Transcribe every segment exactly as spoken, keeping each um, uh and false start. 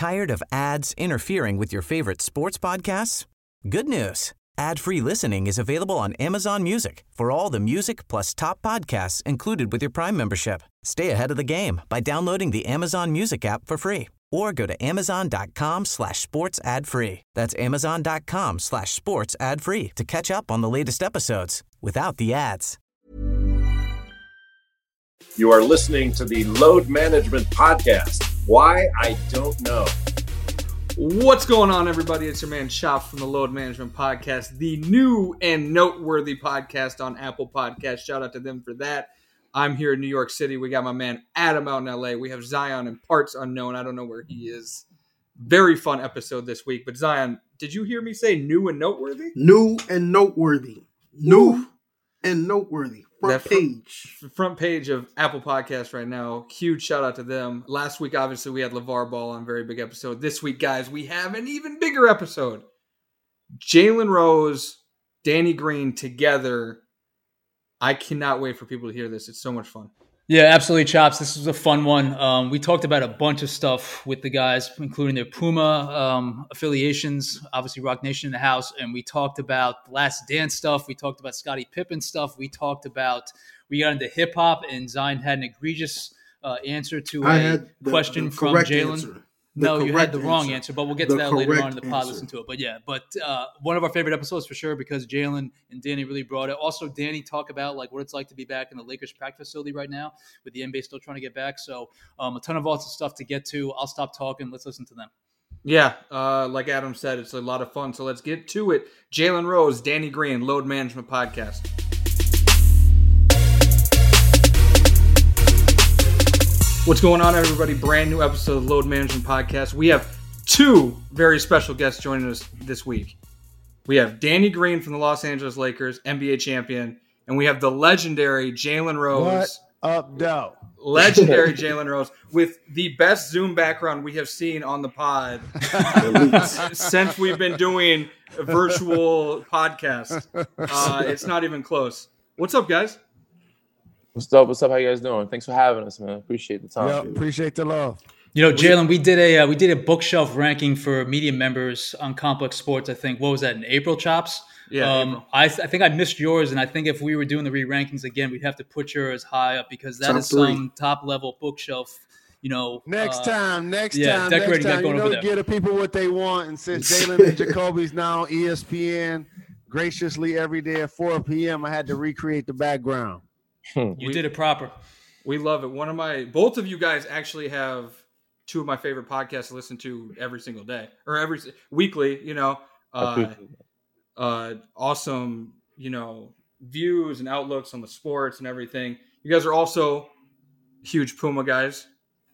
Tired of ads interfering with your favorite sports podcasts? Good news. Ad-free listening is available on Amazon Music for all the music plus top podcasts included with your Prime membership. Stay ahead of the game by downloading the Amazon Music app for free or go to amazon.com slash sports ad free. That's amazon.com slash sports ad free to catch up on the latest episodes without the ads. You are listening to the Load Management Podcast. Why? I don't know. What's going on, everybody? It's your man Chops from the Load Management Podcast, the new and noteworthy podcast on Apple Podcasts. Shout out to them for that. I'm here in New York City. We got my man Adam out in L A. We have Zion in parts unknown. I don't know where he is. Very fun episode this week. But Zion, did you hear me say new and noteworthy? New and noteworthy. New Ooh. and noteworthy. Front that page. Front, front page of Apple Podcasts right now. Huge shout out to them. Last week, obviously, we had LeVar Ball on. Very big episode. This week, guys, we have an even bigger episode. Jalen Rose, Danny Green together. I cannot wait for people to hear this. It's so much fun. Yeah, absolutely, Chops. This was a fun one. Um, we talked about a bunch of stuff with the guys, including their Puma um, affiliations, obviously Rock Nation in the house, and we talked about the Last Dance stuff. We talked about Scottie Pippen stuff. We talked about, we got into hip-hop, and Zion had an egregious uh, answer to I a had the, question the from Jalen. No, you had the wrong answer. answer, but we'll get to the that later on in the pod, answer. listen to it. But yeah, but uh, one of our favorite episodes for sure because Jalen and Danny really brought it. Also, Danny talked about like what it's like to be back in the Lakers practice facility right now with the N B A still trying to get back. So um, a ton of awesome stuff to get to. I'll stop talking. Let's listen to them. Yeah, uh, like Adam said, it's a lot of fun. So let's get to it. Jalen Rose, Danny Green, Load Management Podcast. What's going on, everybody? Brand new episode of Load Management Podcast. We have two very special guests joining us this week. We have Danny Green from the Los Angeles Lakers, N B A champion, and we have the legendary Jalen Rose. What up, though? Legendary Jalen Rose with the best Zoom background we have seen on the pod since we've been doing a virtual podcast. Uh, it's not even close. What's up, guys? What's up? What's up? How you guys doing? Thanks for having us, man. Appreciate the time. Yeah, appreciate the love. You know, Jalen, we did a uh, we did a bookshelf ranking for media members on Complex Sports. I think what was that in April, Chops? Yeah. Um, April. I I think I missed yours, and I think if we were doing the re-rankings again, we'd have to put yours high up because that Top is three. some top level bookshelf. You know, Next uh, time, next yeah, time, decorating next that time. going You over know, there. give the people what they want. And since Jalen and Jacoby's now on E S P N, graciously every day at four p.m., I had to recreate the background. You We- did it proper. We love it. One of my, both of you guys actually have two of my favorite podcasts to listen to every single day or every weekly, you know, uh, uh, awesome, you know, views and outlooks on the sports and everything. You guys are also huge Puma guys.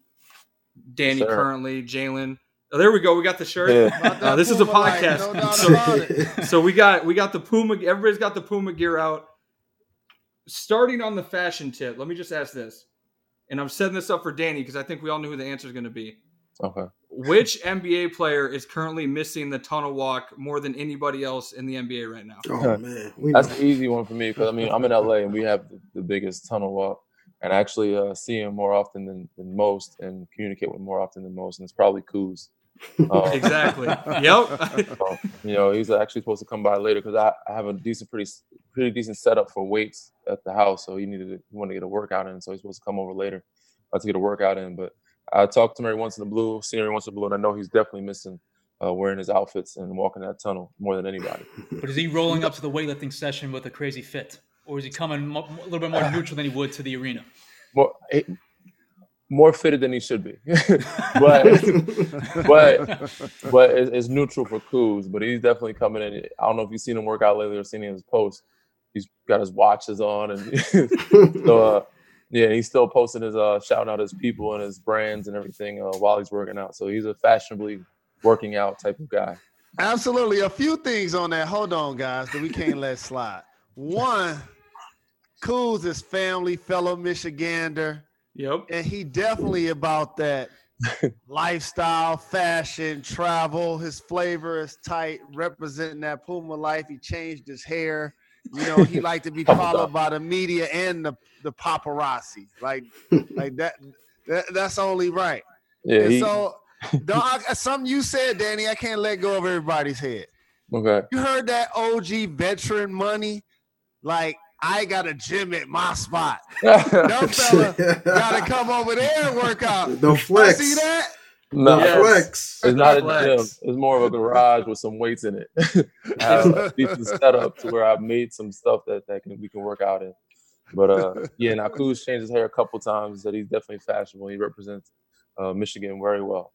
Danny Yes, sir. currently, Jalen. Oh, there we go. We got the shirt. Yeah. Uh, this is a Puma life, podcast. no doubt So- about it. So we got we got the Puma. Everybody's got the Puma gear out. Starting on the fashion tip, let me just ask this, and I'm setting this up for Danny because I think we all know who the answer is going to be. Okay. Which N B A player is currently missing the tunnel walk more than anybody else in the N B A right now? Oh, man. We That's know. the easy one for me because I mean I'm in L A and we have the, the biggest tunnel walk, and I actually uh, see him more often than, than most and communicate with him more often than most, and it's probably Kuz. Um, Exactly. Yep. so, you know, he's actually supposed to come by later because I, I have a decent, pretty, pretty decent setup for weights at the house. So he needed to, he wanted to get a workout in, so he's supposed to come over later uh, to get a workout in. But I talk to him every once in the blue, see him every once in the blue, and I know he's definitely missing uh, wearing his outfits and walking that tunnel more than anybody. But is he rolling up to the weightlifting session with a crazy fit, or is he coming mo- a little bit more neutral than he would to the arena? More, eh, more fitted than he should be, but but but it's, it's neutral for Kuz. But he's definitely coming in. I don't know if you've seen him work out lately or seen him in his post. He's got his watches on, and so uh, yeah, he's still posting his uh, shouting out his people and his brands and everything uh, while he's working out. So he's a fashionably working out type of guy. Absolutely. A few things on that. Hold on, guys, that we can't let slide. One, Kuz is family, fellow Michigander. Yep. And he definitely about that lifestyle, fashion, travel. His flavor is tight, representing that Puma life. He changed his hair. You know, he liked to be followed by the media and the, the paparazzi. Like, like that, that. That's only right. Yeah, And he, so Dog, something you said, Danny, I can't let go of everybody's head. Okay. You heard that O G veteran money? Like, I got a gym at my spot. That fella got to come over there and work out. The flex. I see that? No, The Yes. flex. it's not a Flex. gym. It's more of a garage with some weights in it. I have a decent setup to where I've made some stuff that, that can, we can work out in. But uh, yeah, now Kuz changed his hair a couple times. That he's definitely fashionable. He represents uh, Michigan very well.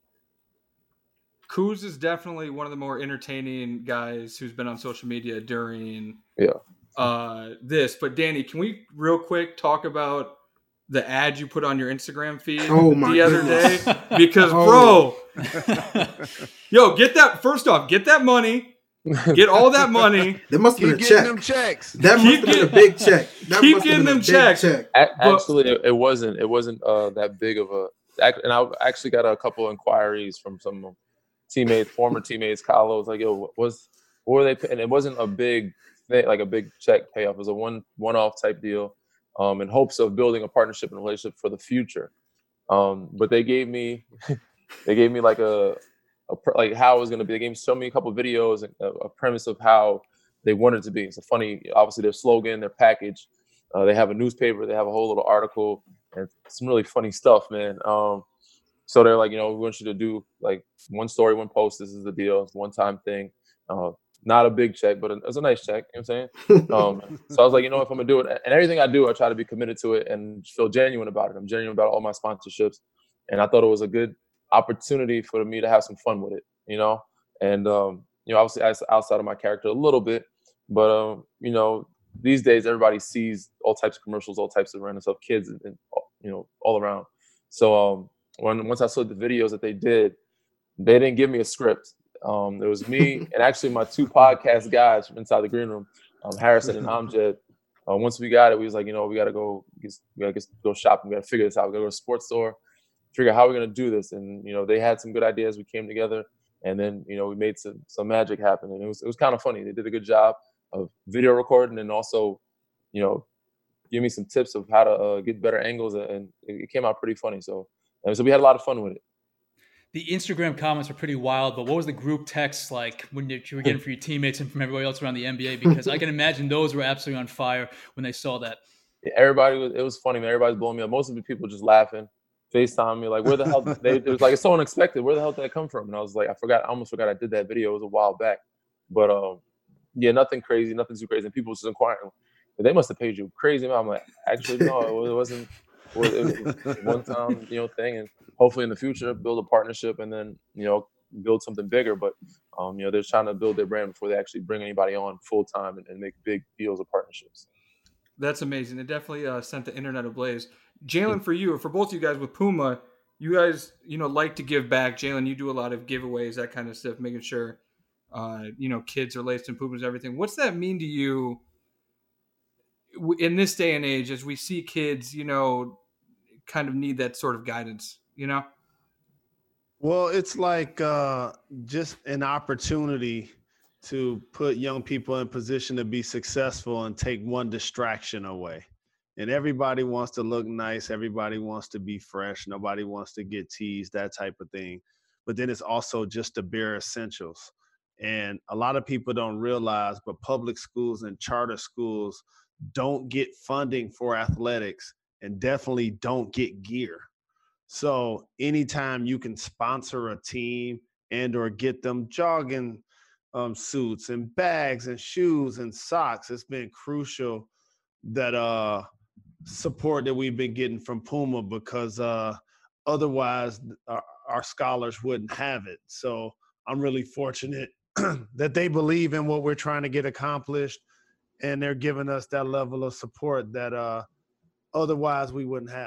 Kuz is definitely one of the more entertaining guys who's been on social media during Yeah. uh, this. But Danny, can we real quick talk about the ad you put on your Instagram feed Oh, my the other goodness. day? Because, Oh. bro, yo, get that, first off, get that money, get all that money, That must have Keep been a getting check. them checks. That Keep must have been a get- big check. That keep must have getting been a them big checks. check. A- But- Actually, it, it wasn't. It wasn't uh, that big of a. ac- And I actually got a couple inquiries from some teammates, former teammates. Kyle was like, "Yo, what was what were they?" Pay-? And it wasn't a big thing, like a big check payoff. It was a one one off type deal, um, in hopes of building a partnership and relationship for the future. Um, but they gave me, they gave me like a, a pr- like how it was going to be. They gave me show me a couple videos and a, a premise of how they wanted it to be. It's a funny, obviously their slogan, their package. Uh, they have a newspaper. They have a whole little article and some really funny stuff, man. Um, so they're like, you know, we want you to do like one story, one post. This is the deal. It's a one-time thing. Uh, not a big check, but it was a nice check. You know what I'm saying? Um, so I was like, you know, if I'm gonna do it, and everything I do, I try to be committed to it and feel genuine about it. I'm genuine about all my sponsorships, and I thought it was a good opportunity for me to have some fun with it, you know. And um, you know, obviously, as outside of my character a little bit, but um, you know, these days everybody sees all types of commercials, all types of random stuff, kids, and, and you know, all around. So um, when once I saw the videos that they did, they didn't give me a script. Um, there was me and actually my two podcast guys from inside the green room, um, Harrison and Amjad. Uh, once we got it, we was like, you know, we got to go, get, we got to go shopping. We got to figure this out. We got to go to a sports store, figure out how we're going to do this. And, you know, they had some good ideas. We came together and then, you know, we made some, some magic happen. And it was, it was kind of funny. They did a good job of video recording and also, you know, give me some tips of how to uh, get better angles. And it, it came out pretty funny. So, and so we had a lot of fun with it. The Instagram comments were pretty wild, but what was the group text like when you were getting from your teammates and from everybody else around the N B A? Because I can imagine those were absolutely on fire when they saw that. Everybody was, it was funny, man. Everybody's blowing me up. Most of the people just laughing, FaceTime me, like, where the hell, they, it was like, it's so unexpected. Where the hell did that come from? And I was like, I forgot, I almost forgot I did that video. It was a while back. But um, yeah, nothing crazy, nothing too crazy. And people was just inquiring, they must have paid you crazy, man. I'm like, actually, no, it wasn't. It was, it was a one-time, you know, thing. And hopefully in the future, build a partnership and then, you know, build something bigger. But, um, you know, they're trying to build their brand before they actually bring anybody on full-time and, and make big deals of partnerships. That's amazing. It definitely uh, sent the internet ablaze. Jalen, for you, for both of you guys with Puma, you guys, you know, like to give back. Jalen, you do a lot of giveaways, that kind of stuff, making sure, uh, you know, kids are laced in Pumas, everything. What's that mean to you in this day and age as we see kids, you know, kind of need that sort of guidance, you know? Well, it's like uh, just an opportunity to put young people in position to be successful and take one distraction away. And everybody wants to look nice. Everybody wants to be fresh. Nobody wants to get teased, that type of thing. But then it's also just the bare essentials. And a lot of people don't realize, but public schools and charter schools don't get funding for athletics and definitely don't get gear. So anytime you can sponsor a team and or get them jogging um, suits and bags and shoes and socks, it's been crucial that uh, support that we've been getting from Puma, because uh, otherwise our, our scholars wouldn't have it. So I'm really fortunate that they believe in what we're trying to get accomplished, and they're giving us that level of support that uh, otherwise we wouldn't have.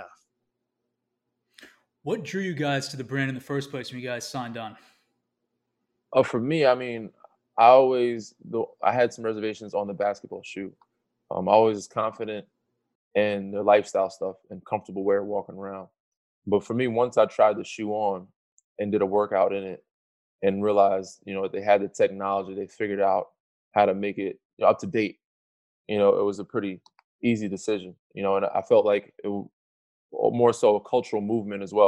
What drew you guys to the brand in the first place when you guys signed on? Oh, for me, I mean, I always, I had some reservations on the basketball shoe. Um, I always was confident in the lifestyle stuff and comfortable wear walking around. But for me, once I tried the shoe on and did a workout in it and realized, you know, they had the technology, they figured out how to make it, you know, up to date. You know, it was a pretty easy decision, you know, and I felt like it more so a cultural movement as well.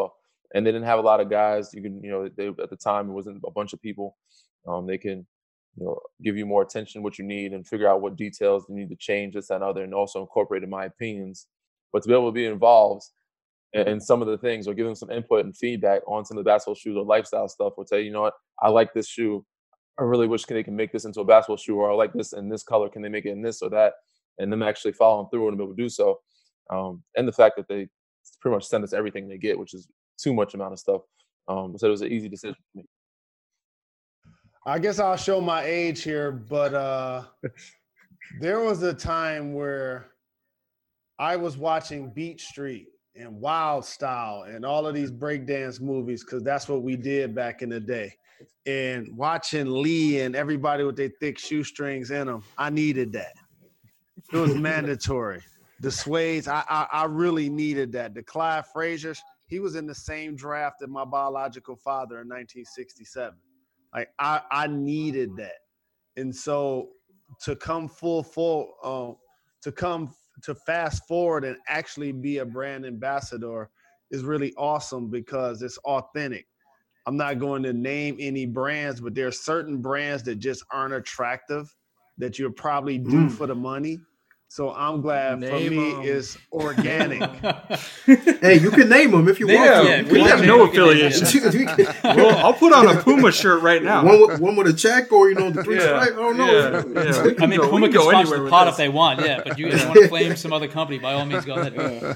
and they didn't have a lot of guys. You can, you know, they, at the time it wasn't a bunch of people. Um, they can, you know, give you more attention, what you need, and figure out what details you need to change, this, that, and other, and also incorporate in my opinions. But to be able to be involved in, in some of the things, or give them some input and feedback on some of the basketball shoes or lifestyle stuff, or tell you, you know what, I like this shoe. I really wish they can make this into a basketball shoe, or I like this in this color. Can they make it in this or that? And them actually following through and be able to do so. Um, and the fact that they pretty much send us everything they get, which is too much amount of stuff. Um, so it was an easy decision for me. I guess I'll show my age here, but uh, there was a time where I was watching Beat Street and Wild Style and all of these breakdance movies, because that's what we did back in the day. And watching Lee and everybody with their thick shoestrings in them, I needed that. It was mandatory. The Suedes, I, I I really needed that. The Clyde Frazier's, he was in the same draft as my biological father in nineteen sixty-seven. Like, I, I needed that. And so to come full, full, uh, to come to fast forward and actually be a brand ambassador is really awesome, because it's authentic. I'm not going to name any brands, but there are certain brands that just aren't attractive that you'll probably do mm. for the money. So I'm glad name for me them. It's organic. Hey, you can name them if you yeah, want to. Yeah, we have no affiliation. Well, I'll put on a Puma shirt right now. One with, one with a check, or, you know, the three yeah. stripe. I don't know. Yeah. Yeah. I mean, go, Puma can sponsor the pot if they want, yeah. But you yeah. want to claim some other company, by all means, go ahead.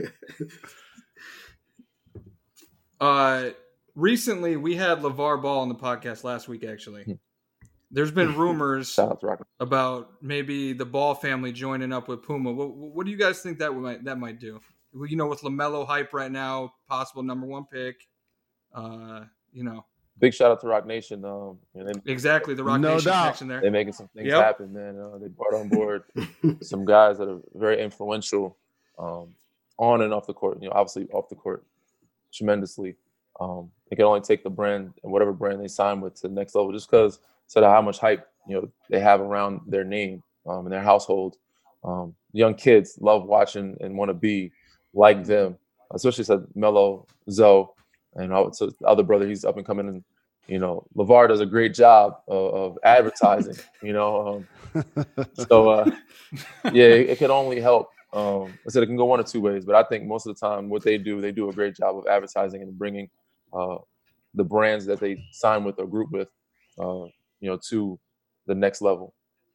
Uh, recently, we had LeVar Ball on the podcast last week, actually. There's been rumors about maybe the Ball family joining up with Puma. What, what do you guys think that might that might do? You know, with LaMelo hype right now, possible number one pick. Uh, you know, big shout out to Rock Nation. Um, and they, exactly the Rock no Nation doubt. connection there. They're making some things yep. happen, man. Uh, they brought on board some guys that are very influential um, on and off the court. You know, obviously off the court, tremendously. Um, they can only take the brand and whatever brand they sign with to the next level, just because. So that how much hype, you know, they have around their name um, and their household. Um, young kids love watching and want to be like them, especially said Melo, Zoe, and so the other brother, he's up and coming. And, you know, LeVar does a great job of, of advertising, you know. Um, so, uh, yeah, it, it can only help. Um, I said it can go one or two ways, but I think most of the time what they do, they do a great job of advertising and bringing uh, the brands that they sign with or group with, uh, you know, to the next level.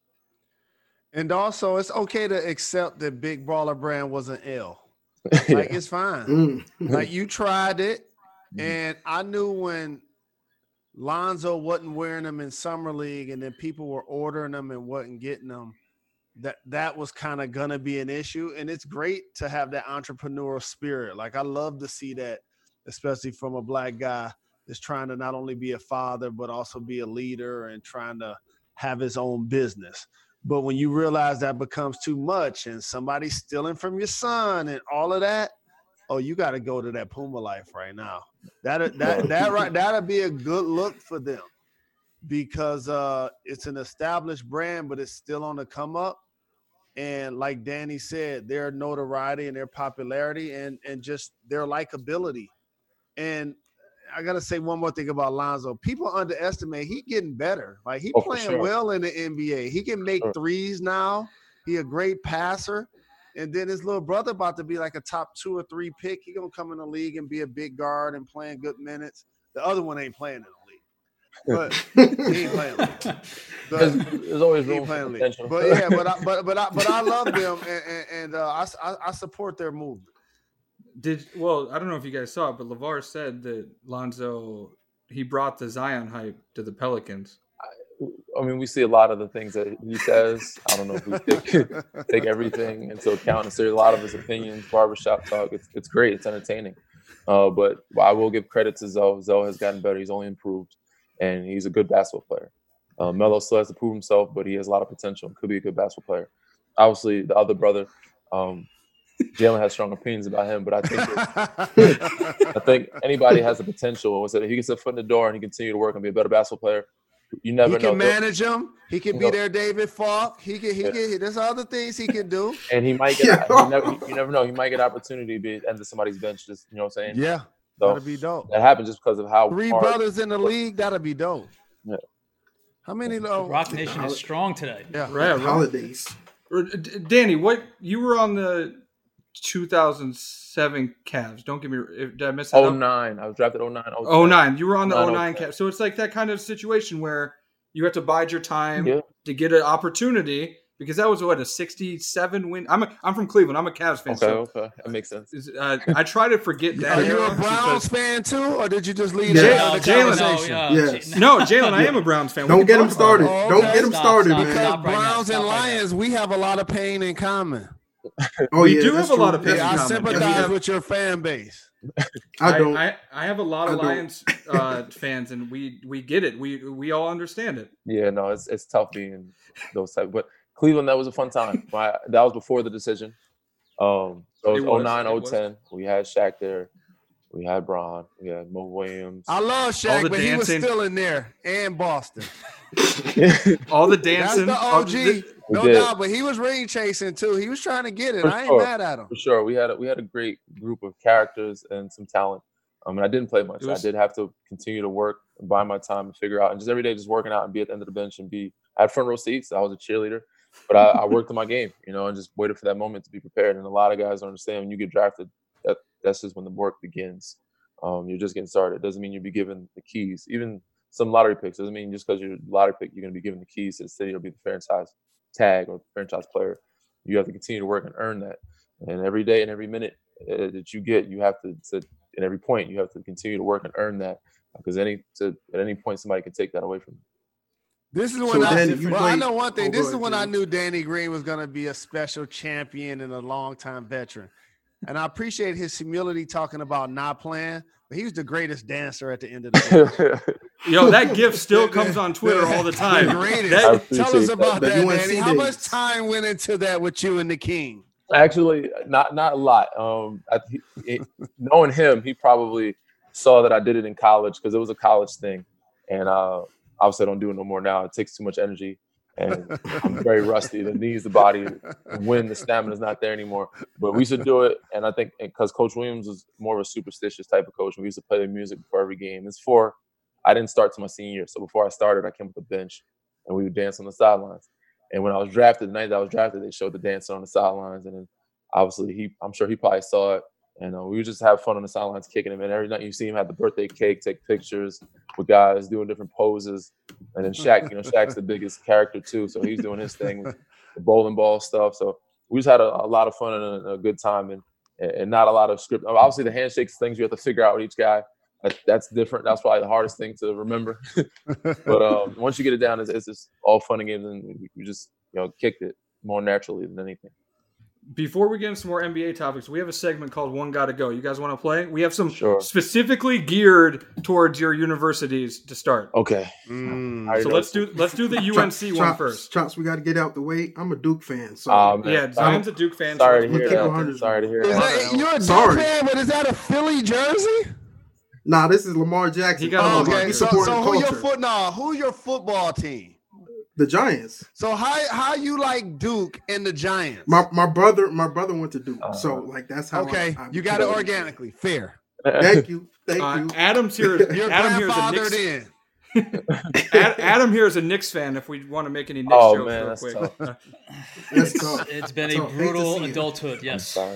And also, it's okay to accept that Big Baller Brand was an L. Like, yeah. It's fine. Mm. Like, you tried it, and I knew when Lonzo wasn't wearing them in Summer League and then people were ordering them and wasn't getting them, that that was kind of going to be an issue. And it's great to have that entrepreneurial spirit. Like, I love to see that, especially from a black guy is trying to not only be a father, but also be a leader and trying to have his own business. But when you realize that becomes too much and somebody's stealing from your son and all of that, oh, you got to go to that Puma life right now. That that that right that'll be a good look for them, because uh, it's an established brand, but it's still on the come up. And like Danny said, their notoriety and their popularity and and just their likability. And I gotta say one more thing about Lonzo. People underestimate he getting better. Like, he oh, playing sure. well in the N B A. He can make sure. threes now. He a great passer. And then his little brother about to be like a top two or three pick. He gonna come in the league and be a big guard and playing good minutes. The other one ain't playing in the league, but he ain't playing. The, there's, there's always room for potential. But yeah, but I, but but I, but I love them and, and, and uh, I, I support their movement. Did well, I don't know if you guys saw it, but LeVar said that Lonzo, he brought the Zion hype to the Pelicans. I, I mean, we see a lot of the things that he says. I don't know if we take, take everything into account and see a lot of his opinions, barbershop talk. It's it's great. It's entertaining. Uh, but I will give credit to Zoe. Zoe has gotten better. He's only improved, and he's a good basketball player. Uh, Melo still has to prove himself, but he has a lot of potential. Could be a good basketball player. Obviously, the other brother, um, Jalen has strong opinions about him, but I think I think anybody has the potential. If he gets a foot in the door and he continue to work and be a better basketball player, you never know. He can know. manage him. He can you be know. their David Falk. He can. He yeah. can. There's other things he can do. And he might get. yeah. you, never, you never know. He might get opportunity to be end of somebody's bench. Just you know what I'm saying. Yeah. So That'd be dope. that happened just because of how Three hard, brothers in the league, that'd be dope. Yeah. How many? Uh, Rock Nation is strong today. Yeah. Right, right. Holidays. D- Danny, what you were on the two thousand seven Cavs? Don't give me. Did I miss that? oh nine. I was drafted oh nine. oh nine. You were on the oh oh nine, nine oh ten. Cavs. So it's like that kind of situation where you have to bide your time Yeah. to get an opportunity because that was what a sixty-seven win. I'm a, I'm from Cleveland. I'm a Cavs fan. Okay, So okay, that makes sense. is- uh, I try to forget that. Are you era a Browns because- fan too, or did you just leave Yeah. that out of the Jalen- conversation? No, Yes. No, Jalen, I am a Browns fan. We Don't can get talk him about started. it. Oh, Don't okay. get him Stop, started, stop, man. Because Stop right now, Browns stop and right now. Lions, we have a lot of pain in common. Oh, We yeah, do that's have a lot true. of pain in Yeah, I common. sympathize Yeah, we have- with your fan base. I don't. I, I have a lot of I don't. Lions uh, fans, and we we get it. We we all understand it. Yeah, no, it's it's tough being those type. But Cleveland, that was a fun time. My that was before the decision. Um, so It it was was, oh nine, it oh was. ten. We had Shaq there. We had Bron. We had Mo Williams. I love All Shaq, the but he was dancing. still in there, and Boston. All the That's dancing. the all O G, the- We no did. doubt. But he was ring chasing too. He was trying to get it. For I ain't sure. mad at him. For sure, we had a, we had a great group of characters and some talent. Um, and I didn't play much. It was- I did have to continue to work and buy my time and figure out, and just every day just working out and be at the end of the bench and be. I had front row seats. I was a cheerleader, but I, I worked on my game, you know, and just waited for that moment to be prepared. And a lot of guys don't understand when you get drafted, that that's just when the work begins. Um, you're just getting started. It doesn't mean you'll be given the keys. Even some lottery picks doesn't mean just because you're a lottery pick you're going to be given the keys to the city or be the franchise tag or franchise player. You have to continue to work and earn that. And every day and every minute uh, that you get, you have to, to, at every point, you have to continue to work and earn that because any to, at any point somebody can take that away from you. This is So when I. Danny, you Well, I played- know one thing. Oh, This go is ahead, when I Jimmy. knew Danny Green was going to be a special champion and a longtime veteran. And I appreciate his humility talking about not playing. But he was the greatest dancer at the end of the day. Yo, that gift still comes on Twitter all the time. The greatest. That- I Tell us appreciate that. about The that, U N C Danny. How much days. time went into that with you and the King? Actually, not not a lot. Um, I, he, it, knowing him, he probably saw that I did it in college because it was a college thing, and uh, obviously I don't do it no more now. It takes too much energy, and I'm very rusty. The knees, the body, when the stamina is not there anymore. But we used to do it, and I think because Coach Williams was more of a superstitious type of coach, we used to play the music before every game. It's for I didn't start till my senior year, so before I started, I came with the bench, and we would dance on the sidelines. And when I was drafted, the night that I was drafted, they showed the dance on the sidelines, and then obviously he, I'm sure he probably saw it, and uh, we would just have fun on the sidelines, kicking him. And every night you see him have the birthday cake, take pictures with guys doing different poses, and then Shaq, you know, Shaq's the biggest character too, so he's doing his thing with the bowling ball stuff. So we just had a, a lot of fun and a, a good time, and and not a lot of script. Obviously, the handshakes things you have to figure out with each guy. That, that's different. That's probably the hardest thing to remember. But um, once you get it down, it's, it's just all fun and games, and we, we just you know kicked it more naturally than anything. Before we get into some more N B A topics, we have a segment called One Gotta Go. You guys want to play? We have some Sure. specifically geared towards your universities to start. Okay. Mm. I already So know let's this. do let's do the U N C one Chops, first. Chops, we got to get out the way. I'm a Duke fan, so Um, Yeah, Zion's a Duke fan. so Sorry to let's hear put Keep that it out one there. hundred. Sorry to hear Is that. that, you're a Duke Sorry. fan, but is that a Philly jersey? nah, this is Lamar Jackson. He got a Oh, Lamar okay, He's so, supporting so the who your culture. foot? No, who your football team? The Giants. So how how you like Duke and the Giants? My my brother, my brother went to Duke, Uh, so like that's how. okay, I, I you got it became- organically. Fair. Thank you, thank Uh, you. Adam's here. Is, You're Adam here is a grandfathered Knicks. in. Ad, Adam here is a Knicks fan. If we want to make any Knicks Oh, jokes man, real that's quick. tough. Uh, That's It's, tough. it's been a So, hate to brutal see it. adulthood. I'm Yes. sorry.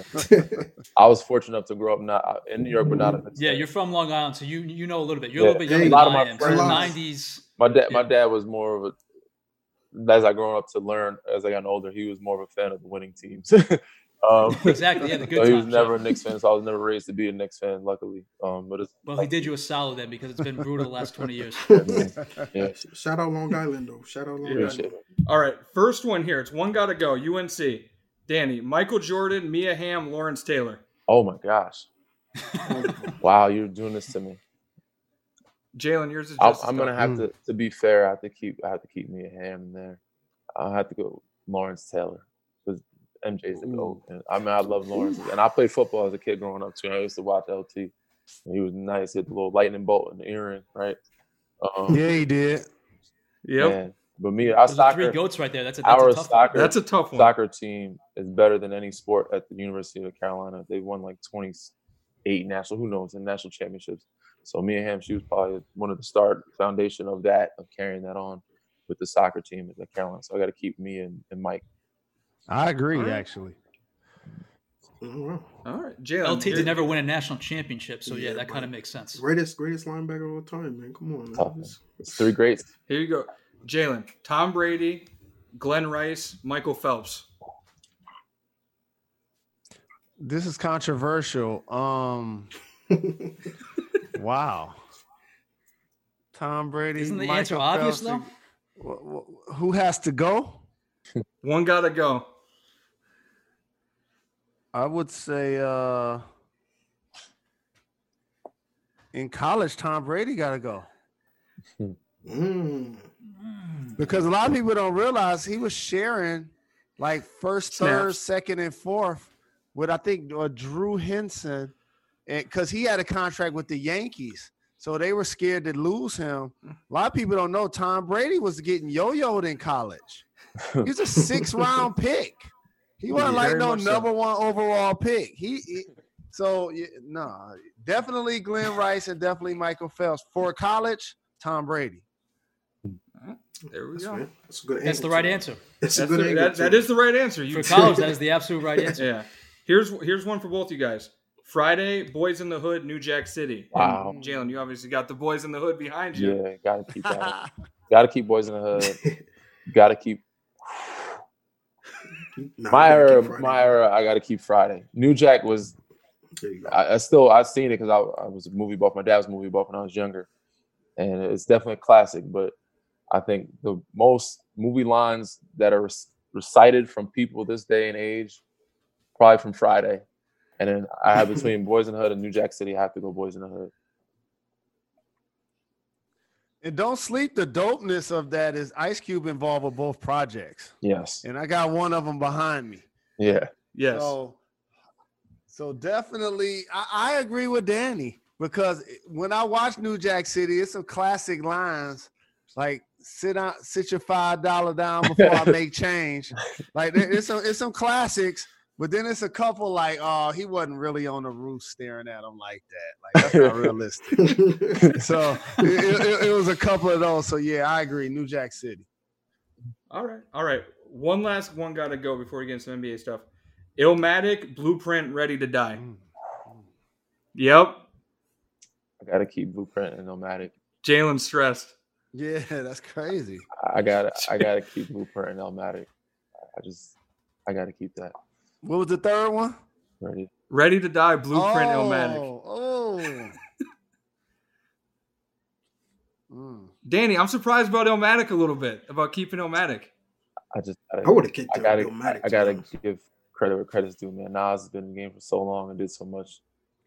I was fortunate enough to grow up not in New York, but not in Yeah, you're from Long Island, so you you know a little bit. You're Yeah. a little bit Hey, younger a than lot of I my am. So the friends- nineties. My dad, my Yeah. dad was more of a. As I grown up to learn, as I got older, he was more of a fan of the winning teams. um, Exactly. Yeah, the good so he was times. never yeah. a Knicks fan, so I was never raised to be a Knicks fan. Luckily, um, but it's Well, he did you a solid then because it's been brutal the last twenty years. yeah, Shout out Long Island though. Shout out Long Yeah. appreciate Island. it. all right, first one here. It's One Gotta Go. U N C. Danny, Michael Jordan, Mia Hamm, Lawrence Taylor. Oh my gosh! Wow, you're doing this to me. Jalen, yours is I'm, just. I'm gonna have to, to be fair. I have to keep, I have to keep Mia Hamm there. I have to go Lawrence Taylor because M J's the GOAT. And I mean, I love Lawrence, and I played football as a kid growing up too. I used to watch L T. And he was nice. He had the little lightning bolt in the earring, right? Um, Yeah, he did. Yep. yeah. But me, our Those are three soccer, goats right there. That's a, that's our a tough soccer, That's a tough one. soccer team is better than any sport at the University of Carolina. They've won like twenty, eight national, who knows, in national championships. So me and him, she was probably one of the start foundation of that, of carrying that on with the soccer team at Carolina. So I got to keep me and, and Mike. I agree, right. actually. All right, Jalen. L T did never win a national championship, so yeah, Yeah, that but- kind of makes sense. Greatest, greatest linebacker of all time, man. Come on, man. Tough, man. It's- It's three greats. Here you go, Jalen. Tom Brady, Glenn Rice, Michael Phelps. This is controversial. Um, wow. Tom Brady. Isn't the Michael answer obvious, Phelps, though? wh- wh- Who has to go? One gotta go. I would say uh, in college, Tom Brady got to go. Mm. Because a lot of people don't realize he was sharing like first, third, Snaps. second, and fourth with, I think, uh, Drew Henson, because he had a contract with the Yankees. So they were scared to lose him. A lot of people don't know Tom Brady was getting yo-yoed in college. He was a six-round pick. He wasn't Yeah, like very no much so. number one overall pick. He, he so yeah, no, definitely Glenn Rice and definitely Michael Phelps. For college, Tom Brady. There we That's, go. right. That's a good That's the angle, right too. answer. That's, That's a good the- angle. that, that too. is the right answer. You For college, that is the absolute right answer. Yeah. Here's here's one for both you guys. Friday, Boys in the Hood, New Jack City. Wow. And Jalen, you obviously got the Boys in the Hood behind you. Yeah, got to keep that. Got to keep Boys in the Hood. Got to keep Nah, my you gotta era. keep Friday. My era. I got to keep Friday. New Jack was. There you go. I, I still I seen it because I, I was a movie buff. My dad was a movie buff when I was younger, and it's definitely a classic. But I think the most movie lines that are rec- recited from people this day and age, probably from Friday, and then I have between Boys in the Hood and New Jack City. I have to go Boys in the Hood. And don't sleep. The dopeness of that is Ice Cube involved with both projects, Yes. and I got one of them behind me. Yeah. Yes. So, so definitely, I, I agree with Danny because when I watch New Jack City, it's some classic lines like "sit down, sit your five dollar down before I make change." Like there- it's some it's some classics, but then it's a couple like, "Oh, he wasn't really on the roof staring at him like that." Like that's not realistic. So it, it, it was a couple of those. So yeah, I agree. New Jack City. All right. All right. One last one got to go before we get into some N B A stuff. Illmatic, Blueprint, Ready to Die. Yep. I got to keep Blueprint and Nomadic. Jalen stressed. Yeah, that's crazy. I got I got to keep Blueprint and Nomadic. I just I got to keep that What was the third one? ready. Ready to Die, Blueprint, Illmatic. Oh. Mm. Danny, I'm surprised about Illmatic a little bit, about keeping Illmatic. I just I gotta, would have kicked I him. gotta Illmatic, I to gotta be honest. give credit where credit's due, man. Nas has been in the game for so long and did so much.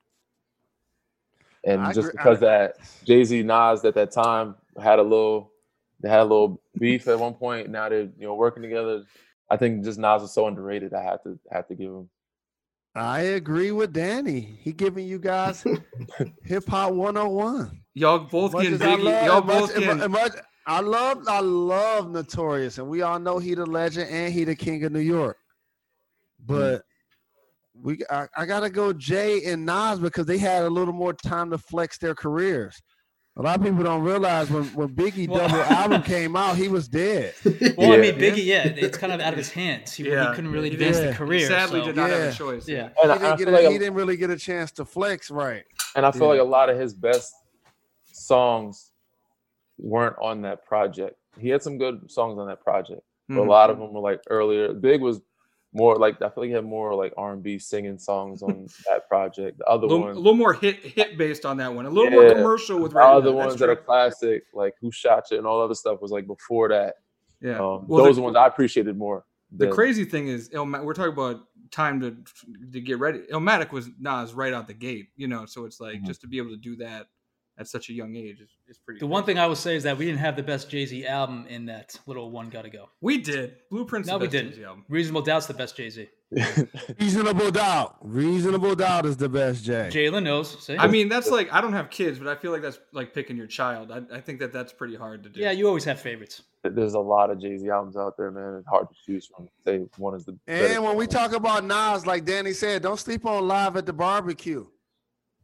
And I just agree- because I- that Jay-Z Nas at that time had a little they had a little beef at one point. Now they're you know working together. I think just Nas was so underrated. I had to had to give him. I agree with Danny. He giving you guys hip hop one oh one. Y'all both Much getting as I Biggie. love- Y'all as much- both as getting. much- I love, I love Notorious, and we all know he the legend and he the king of New York. But we, I, I gotta go Jay and Nas because they had a little more time to flex their careers. A lot of people don't realize when, when Biggie Well- double album came out, he was dead. Well, I Yeah. mean, Biggie, yeah, it's kind of out of his hands. He, Yeah. he couldn't really advance Yeah. the career. Sadly, so, did not have Yeah. a choice. yeah. And He I, I didn't, get feel a, like he a, didn't really get a chance to flex right. and I feel Yeah. like a lot of his best songs weren't on that project. He had some good songs on that project, but Mhm. a lot of them were like earlier. Big was more like I feel like he had more like R and B singing songs on that project. The A other little, a ones, little more hit hit based on that one. A little more Yeah. commercial with the Ready to other Die. That's ones that are true. classic, like Who Shot You and all other stuff, was like before that. Yeah. Um, Well, those the- are ones I appreciated more. The than- crazy thing is, Illma- we're talking about time to to get ready. Illmatic was Nas right out the gate, you know. So it's like Mhm. just to be able to do that at such a young age is, is pretty. The one crazy. thing I will say is that we didn't have the best Jay-Z album in that little one gotta go. we did, Blueprint's No, the we best didn't. Jay-Z album. Reasonable Doubt's the best Jay-Z. Reasonable Doubt. Reasonable Doubt is the best Jay. Jalen knows. See? I mean, that's like I don't have kids, but I feel like that's like picking your child. I, I think that that's pretty hard to do. yeah, you always have favorites. There's a lot of Jay-Z albums out there, man. It's hard to choose from. Say one is the. better And when we one. talk about Nas, like Danny said, don't sleep on Live at the Barbecue.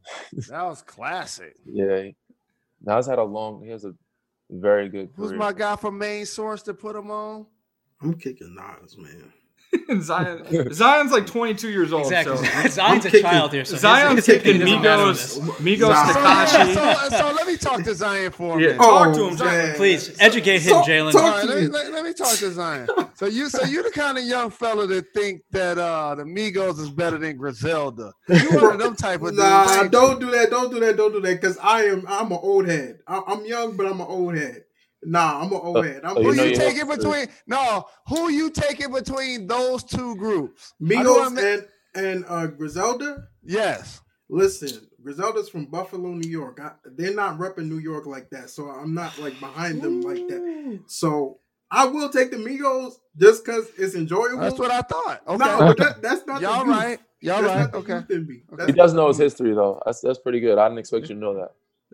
That was classic. Yeah. Nas had a long. He has a very good Who's career. my guy from Main Source to put him on? I'm kicking Nas, man. Zion, Zion's like twenty-two years old. Exactly. So. Zion's a kicking- child here. So Zion's his, his kicking opinion doesn't matter on Migos, this. Migos, Zion. Tekashi. So, so, so let me talk to Zion for a Yeah, minute. talk to Oh, him, Zion. man. Please educate him, Talk- Jalen. talk All right, to let, me, me. let, let me talk to Zion. So you, so you the kind of young fella that think that uh, the Migos is better than Griselda. You one of them type of dudes. Nah, ain't don't do that. Don't do that. Don't do that. Because I am. I'm an old head. I, I'm young, but I'm an old head. Nah, I'm an old head. I'm so you? Who know you you taking have- between? No, who you taking between those two groups? I Migos don't admit- and and uh, Griselda. Yes. Listen, Griselda's from Buffalo, New York. I, they're not repping New York like that, so I'm not like behind them like that. So I will take the Migos just because it's enjoyable. That's what I thought. Okay. No, but that, that's not Y'all the youth. right. Y'all That's right. not the Okay. youth in me. That's He does not know the his youth. history though. That's that's pretty good. I didn't expect you to know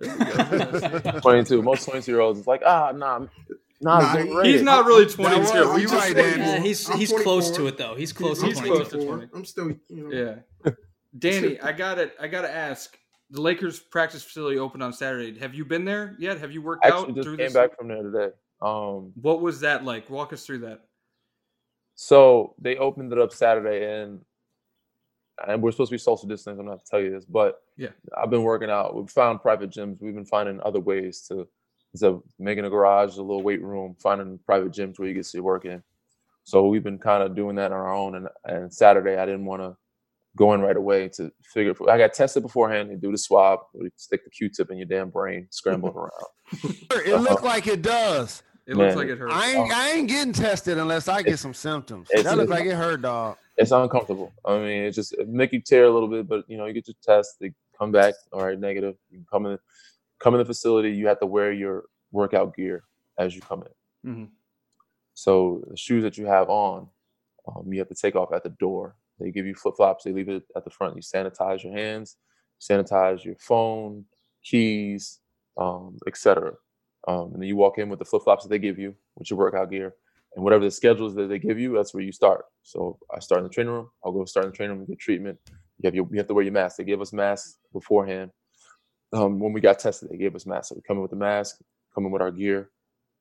that. twenty-two. Most twenty-two year olds. It's like ah nah, nah. Nah, he's he- overrated. He's not really That twenty-two. was- We you just- right, Danny. Yeah, he's I'm he's close twenty-four. to it though. He's close He's to close twenty-two. to twenty. I'm still, you know. Yeah, Danny, I got it. I got to ask. The Lakers practice facility opened on Saturday. Have you been there yet? Have you worked Actually, out just through came this? back from there today. Um, What was that like? Walk us through that. so they opened it up Saturday, and and we're supposed to be social distance. I'm not to tell you this, but Yeah. I've been working out. We've found private gyms. We've been finding other ways to instead of making a garage, a little weight room, finding private gyms where you get to work in. So we've been kind of doing that on our own. And and Saturday, I didn't want to go in right away to figure. I got tested beforehand. They do the swab, where you stick the Q-tip in your damn brain, scramble it around. It looked like it does. It looks Man. like it hurts. I ain't, I ain't getting tested unless I get some symptoms. it's- That looked like it hurt, dog. It's uncomfortable. I mean, it just it make you tear a little bit, but you know, you get your test, they come back, all right, negative. You can come in, come in the facility. You have to wear your workout gear as you come in. Mhm. So the shoes that you have on, um, you have to take off at the door. They give you flip flops. They leave it at the front. You sanitize your hands, sanitize your phone, keys, um, et cetera. Um, and then you walk in with the flip flops that they give you with your workout gear. And whatever the schedules that they give you, that's where you start. So I start in the training room. I'll go start in the training room and get treatment. You have your, you have to wear your mask. They gave us masks beforehand. Um, when we got tested, they gave us masks. So we come in with the mask, come in with our gear,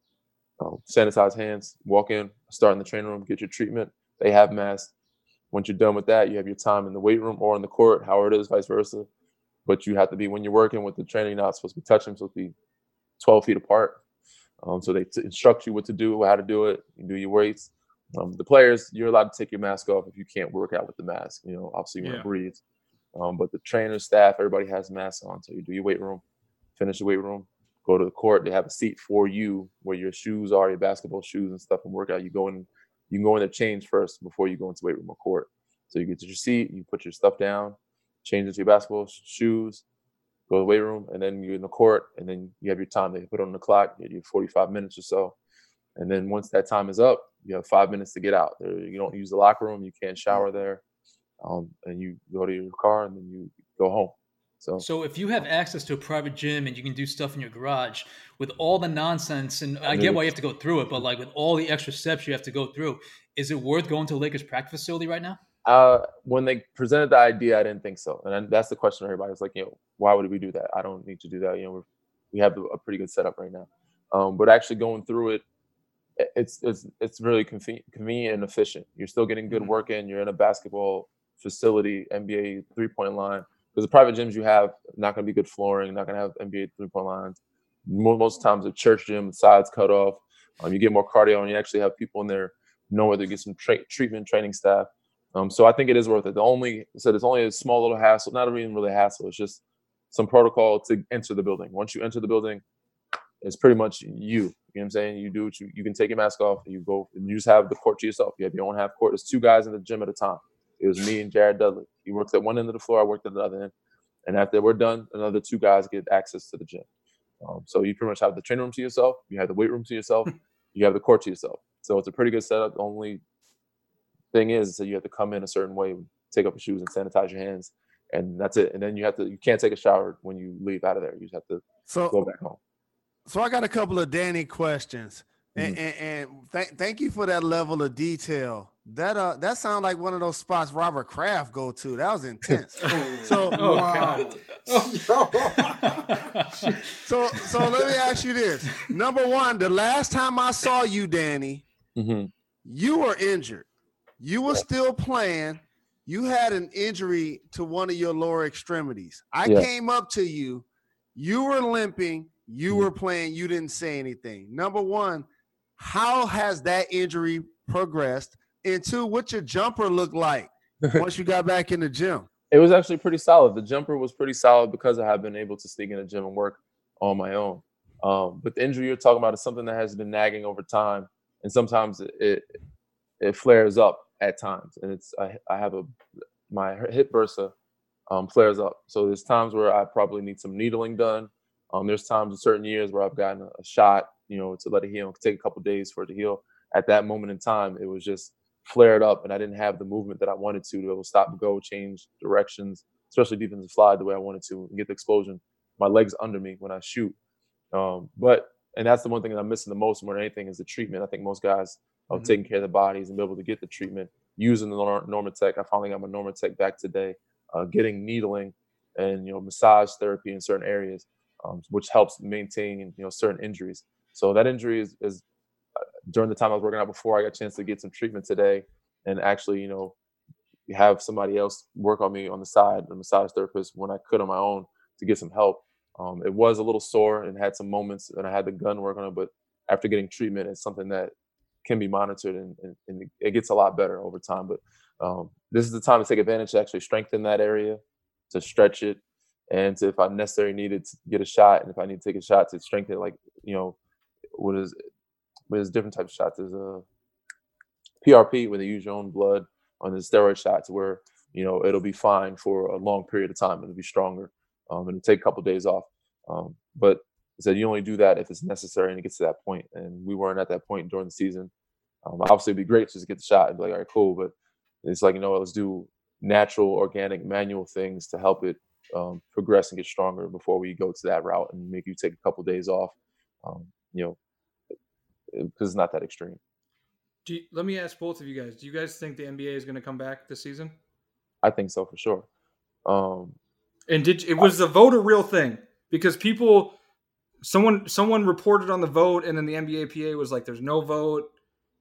um, sanitize hands, walk in, start in the training room, get your treatment. They have masks. Once you're done with that, you have your time in the weight room or in the court, however it is, vice versa. But you have to be, when you're working with the trainer, you're not supposed to be touching, supposed to be twelve feet apart. Um, so they t- instruct you what to do, how to do it. You do your weights. Um, the players, you're allowed to take your mask off if you can't work out with the mask. You know, obviously you want Yeah. to breathe. Um, but the trainer, staff, everybody has masks on. So you do your weight room, finish the weight room, go to the court. They have a seat for you where your shoes are, your basketball shoes and stuff, and work out. You go in, you can go in and change first before you go into weight room or court. So you get to your seat, you put your stuff down, change into your basketball sh- shoes, go to the weight room, and then you're in the court, and then you have your time. They put on the clock, you have forty-five minutes or so. And then once that time is up, you have five minutes to get out. There, you don't use the locker room, you can't shower there. Um, and you go to your car, and then you go home. So, So if you have access to a private gym and you can do stuff in your garage with all the nonsense, and I get why you have to go through it, but like with all the extra steps you have to go through, is it worth going to the Lakers practice facility right now? uh, when they presented the idea, I didn't think so. And then that's the question everybody was like, you know, why would we do that? I don't need to do that. You know, we're, we have a pretty good setup right now. Um, but actually going through it, it's it's it's really convenient, convenient and efficient. You're still getting good work in. You're in a basketball facility, N B A three-point line. Because the private gyms you have, not going to be good flooring, not going to have N B A three-point lines. Most, most times a church gym, sides cut off. Um, you get more cardio, and you actually have people in there know where to get some tra- treatment, training staff. Um, so I think it is worth it. The only, I said it's only a small little hassle, not even really a hassle. It's just some protocol to enter the building. Once you enter the building, it's pretty much you. You know what I'm saying? You do what you, you can take your mask off, and you go, and you just have the court to yourself. You have your own half court. There's two guys in the gym at a time. It was me and Jared Dudley. He works at one end of the floor. I worked at the other end. And after we're done, another two guys get access to the gym. Um, so you pretty much have the training room to yourself. You have the weight room to yourself. You have the court to yourself. So it's a pretty good setup. The only thing is that you have to come in a certain way, take off your shoes and sanitize your hands. And that's it. And then you have to, you can't take a shower when you leave out of there. You just have to So go back home. So I got a couple of Danny questions. And, and, and th- thank you for that level of detail. That uh, that sounds like one of those spots Robert Kraft go to. That was intense. So, Oh, wow. so, so let me ask you this. Number one, the last time I saw you, Danny, Mm-hmm. you were injured. You were still playing. You had an injury to one of your lower extremities. I Yeah. came up to you. You were limping. You Mhm. were playing. You didn't say anything. Number one, how has that injury progressed? And two, what's your jumper look like once you got back in the gym? It was actually pretty solid. The jumper was pretty solid because I have been able to sneak in the gym and work on my own. Um, but the injury you're talking about is something that has been nagging over time, and sometimes it it, it flares up at times. And it's I, I have a my hip bursa um, flares up. So there's times where I probably need some needling done. Um, there's times in certain years where I've gotten a, a shot, you know, to let it heal. It could take a couple days for it to heal. At that moment in time, it was just flared up, and I didn't have the movement that I wanted to to be able to stop and go, change directions, especially defensive slide the way I wanted to, and get the explosion. My legs under me when I shoot. Um, but and that's the one thing that I'm missing the most more than anything is the treatment. I think most guys are Mhm. taking care of their bodies and be able to get the treatment using the Nor- Normatec. I finally got my Normatec back today, uh, getting needling and you know massage therapy in certain areas, um, which helps maintain you know certain injuries. So that injury is, is during the time I was working out before, I got a chance to get some treatment today and actually, you know, have somebody else work on me on the side, a massage therapist, when I could on my own to get some help. Um, it was a little sore and had some moments and I had the gun work on it, but after getting treatment, it's something that can be monitored and, and, and it gets a lot better over time. But um, this is the time to take advantage to actually strengthen that area, to stretch it, and to, if I necessarily needed to get a shot, and if I need to take a shot to strengthen it, like, you know, what is there's different types of shots. There's a P R P where they use your own blood, on the steroid shots where you know it'll be fine for a long period of time. It'll be stronger, um, and it'll take a couple of days off. Um, but I said you only do that if it's necessary and it gets to that point. And we weren't at that point during the season. Um, obviously, it'd be great to just get the shot and be like, all right, cool. But it's like you know, let's do natural, organic, manual things to help it um, progress and get stronger before we go to that route and make you take a couple of days off. Um, you know. Because it's not that extreme. Do you, let me ask both of you guys. Do you guys think the N B A is going to come back this season? I think so for sure. Um, and did it was the vote a real thing? Because people, someone someone reported on the vote, and then the N B A P A was like, "There's no vote."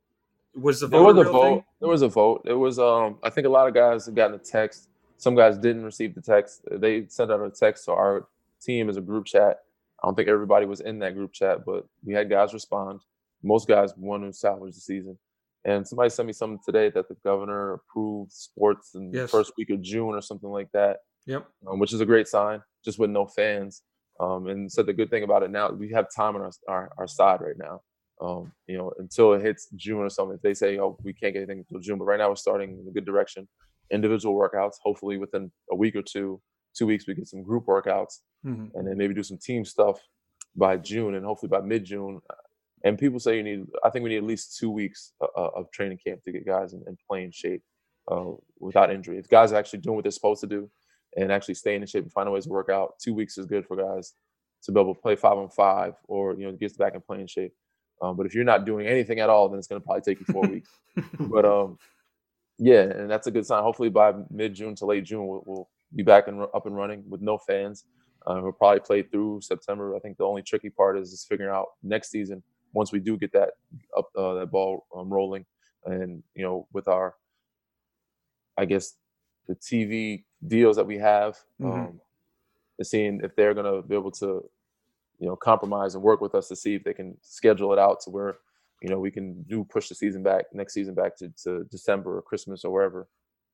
Was the vote there was a a real vote? thing? There was a vote. It was. Um, I think a lot of guys have gotten a text. Some guys didn't receive the text. They sent out a text to our team as a group chat. I don't think everybody was in that group chat, but we had guys respond. Most guys want to salvage the season. And somebody sent me something today that the governor approved sports in Yes. the first week of June or something like that, Yep. um, which is a great sign, just with no fans. Um, and said the good thing about it now, we have time on our, our, our side right now. Um, you know, until it hits June or something, if they say, oh, we can't get anything until June, but right now we're starting in a good direction. Individual workouts, hopefully within a week or two, two weeks, we get some group workouts, Mhm. and then maybe do some team stuff by June, and hopefully by mid-June. And people say you need, I think we need at least two weeks uh, of training camp to get guys in, in playing shape uh, without injury. If guys are actually doing what they're supposed to do and actually staying in shape and finding ways to work out, two weeks is good for guys to be able to play five on five or, you know, get back in playing shape. Um, but if you're not doing anything at all, then it's going to probably take you four weeks. But um, yeah, and that's a good sign. Hopefully by mid-June to late June, we'll, we'll be back and up and running with no fans. Uh, we'll probably play through September. I think the only tricky part is just figuring out next season, once we do get that up uh, that ball um, rolling, and you know, with our, I guess, the T V deals that we have, um, Mhm. and seeing if they're gonna be able to, you know, compromise and work with us to see if they can schedule it out to where, you know, we can do push the season back next season back to, to December or Christmas or wherever.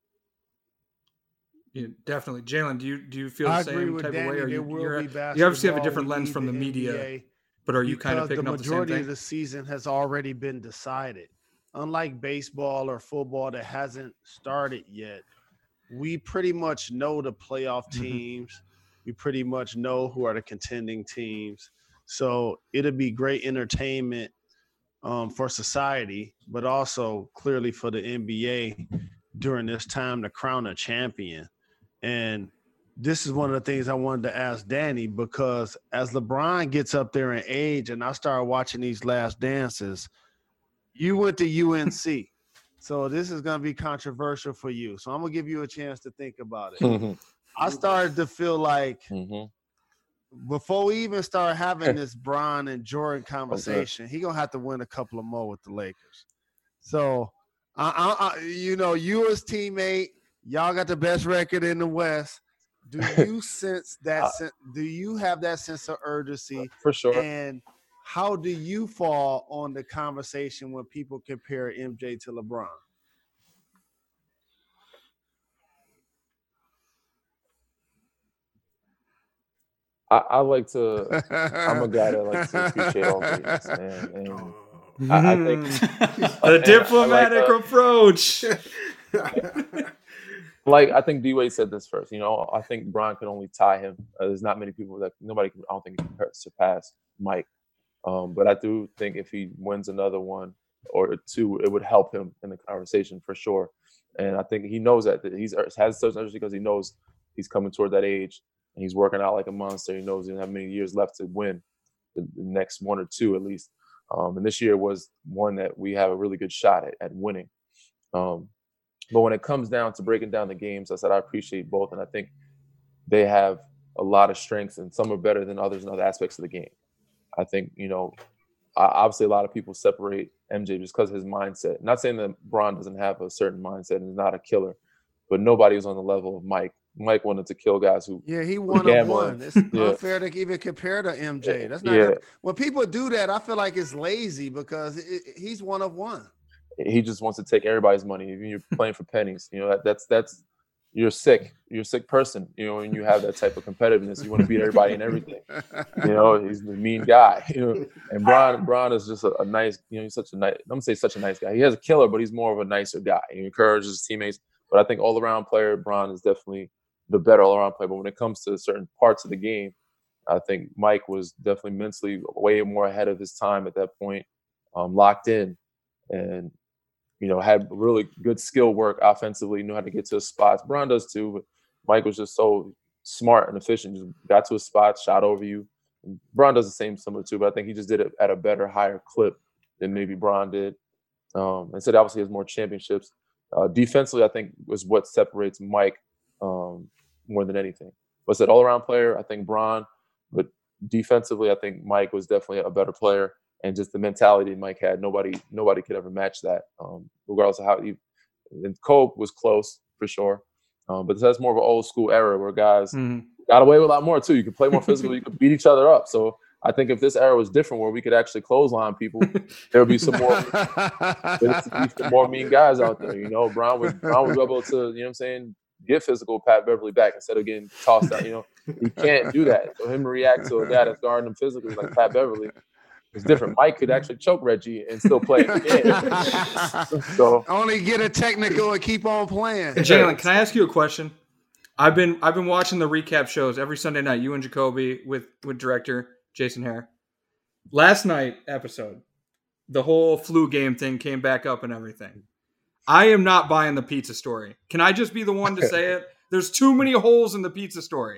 Yeah, definitely. Jalen, do you do you feel the I same agree with type Danny. of way? Or there you will you're, be basketball. you obviously have a different We lens need from the, N B media, A but are you kind of because picking the up the same majority thing? of the season has already been decided. Unlike baseball or football that hasn't started yet, we pretty much know the playoff Mhm. teams. We pretty much know who are the contending teams. So it'll be great entertainment um, for society, but also clearly for the N B A during this time to crown a champion. And this is one of the things I wanted to ask Danny, because as LeBron gets up there in age and I started watching these Last Dances, you went to U N C. So this is going to be controversial for you. So I'm going to give you a chance to think about it. Mm-hmm. I started to feel like mm-hmm. before we even start having this Bron and Jordan conversation, okay. he going to have to win a couple of more with the Lakers. So, I, I, I, you know, you as teammate, y'all got the best record in the West. Do you sense that? Uh, do you have that sense of urgency? For sure. And how do you fall on the conversation when people compare M J to LeBron? I, I like to. I'm a guy that likes to appreciate all things, man. And I, I think the diplomatic like, uh, approach. Like I think D-Wade said this first. You know, I think Bron can only tie him. Uh, there's not many people that nobody can. I don't think can surpass Mike. Um, but I do think if he wins another one or two, it would help him in the conversation for sure. And I think he knows that, that he's has such energy because he knows he's coming toward that age and he's working out like a monster. He knows he doesn't have many years left to win the, the next one or two at least. Um, and this year was one that we have a really good shot at, at winning. Um, but when it comes down to breaking down the games, I said I appreciate both, and I think they have a lot of strengths, and some are better than others in other aspects of the game. I think, you know, obviously a lot of people separate M J just because of his mindset. Not saying that Bron doesn't have a certain mindset and is not a killer, but nobody was on the level of Mike. Mike wanted to kill guys who yeah he one of one. It's yeah. unfair to even compare to M J. That's not yeah. when people do that. I feel like it's lazy because it, it, he's one of one. He just wants to take everybody's money. Even you're playing for pennies, you know that, that's that's you're sick. You're a sick person. You know, when you have that type of competitiveness, you want to beat everybody and everything. You know, he's the mean guy. You know, and Bron Bron is just a, a nice. You know, he's such a nice. I'm gonna say such a nice guy. He has a killer, but he's more of a nicer guy. He encourages his teammates. But I think all around player, Bron is definitely the better all around player. But when it comes to certain parts of the game, I think Mike was definitely mentally way more ahead of his time at that point, um, locked in, and you know had really good skill work offensively. Knew how to get to his spots. Bron does too, but Mike was just so smart and efficient. Just got to his spot, shot over you. And Bron does the same similar too, but I think he just did it at a better, higher clip than maybe Bron did. Um, and so obviously he has more championships. Uh, defensively, I think was what separates Mike um, more than anything. Was that all-around player? I think Bron, but defensively, I think Mike was definitely a better player. And just the mentality Mike had, nobody, nobody could ever match that, um, regardless of how he. And Kobe was close for sure, um, but that's more of an old school era where guys mm-hmm. got away with a lot more too. You could play more physical, you could beat each other up. So I think if this era was different, where we could actually clothesline people, there would be some more, some more mean guys out there. You know, Bron would Bron would be able to, you know what I'm saying, get physical Pat Beverly back instead of getting tossed out. You know, he can't do that. So him to react to a guy that's guarding him physically like Pat Beverly. It's different. Mike could actually choke Reggie and still play the game. So only get a technical and keep on playing. Jalen, can I ask you a question? I've been I've been watching the recap shows every Sunday night. You and Jacoby with with director Jason Hare. Last night episode, the whole flu game thing came back up and everything. I am not buying the pizza story. Can I just be the one to say it? There's too many holes in the pizza story.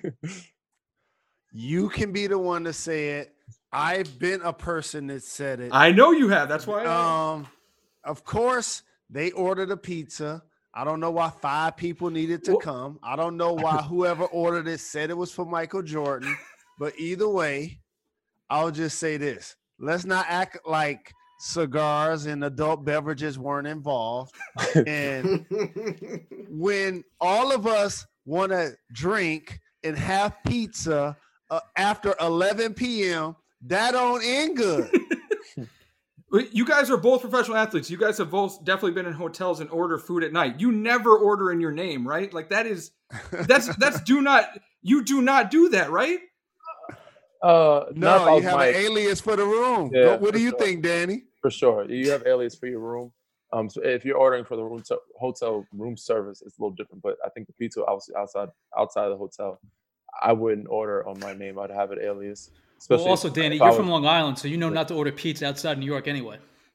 You can be the one to say it. I've been a person that said it. I know you have. That's why. I um, of course, they ordered a pizza. I don't know why five people needed to come. I don't know why whoever ordered it said it was for Michael Jordan. But either way, I'll just say this. Let's not act like cigars and adult beverages weren't involved. And when all of us want to drink and have pizza uh, after eleven p.m., that don't end good. You guys are both professional athletes. You guys have both definitely been in hotels and order food at night. You never order in your name, right? Like that is, that's, that's do not, you do not do that, right? Uh, no, you have Mike. An alias for the room. Yeah, what do you sure. think, Danny? For sure. You have alias for your room. Um, so if you're ordering for the room to, hotel room service, it's a little different, but I think the pizza obviously outside, outside of the hotel, I wouldn't order on my name. I'd have an alias. Well, also, Danny, you're was, from Long Island, so you know not to order pizza outside New York anyway.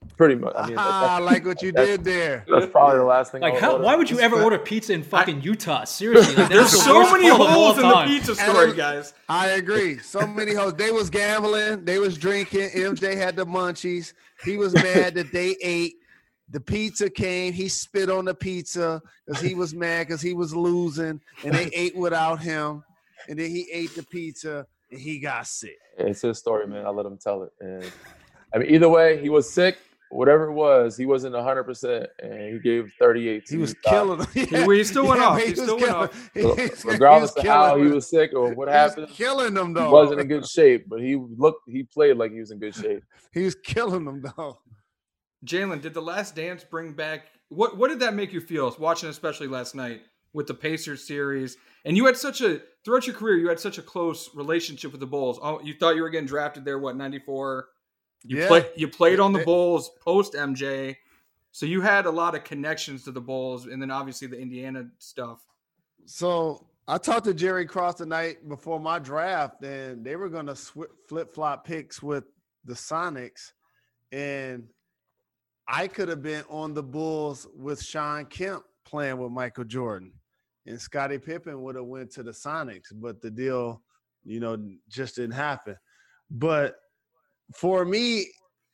Pretty much. I mean, I like what you did there. That's probably the last thing. Like, I would how, order. why would you ever order pizza in fucking Utah? Seriously, like, There's that's the so worst many call of all holes in the time. pizza story, guys. I agree. So many hoes. They was gambling. They was drinking. M J had the munchies. He was mad that they ate. The pizza came. He spit on the pizza because he was mad because he was losing, and they ate without him. And then he ate the pizza, and he got sick. It's his story, man. I let him tell it. And I mean, either way, he was sick. Whatever it was, he wasn't one hundred percent, and he gave thirty-eight. He was killing them. Yeah. He, he still went Yeah, off. he He, was still went killing- off. he- So, he regardless was of how killing he them. was sick or what He was happened, killing them he though. wasn't in good shape. But he looked, he played like he was in good shape. He was killing them though. Jalen, did The Last Dance bring back what? What did that make you feel watching, especially last night with the Pacers series? And you had such a throughout your career, you had such a close relationship with the Bulls. Oh, you thought you were getting drafted there. What ninety-four? You Yeah. play, You played on the It- Bulls post M J, so you had a lot of connections to the Bulls, and then obviously the Indiana stuff. So I talked to Jerry Cross the night before my draft, and they were going to sw- flip flop picks with the Sonics, and I could have been on the Bulls with Sean Kemp playing with Michael Jordan, and Scottie Pippen would have went to the Sonics, but the deal, you know, just didn't happen. But for me,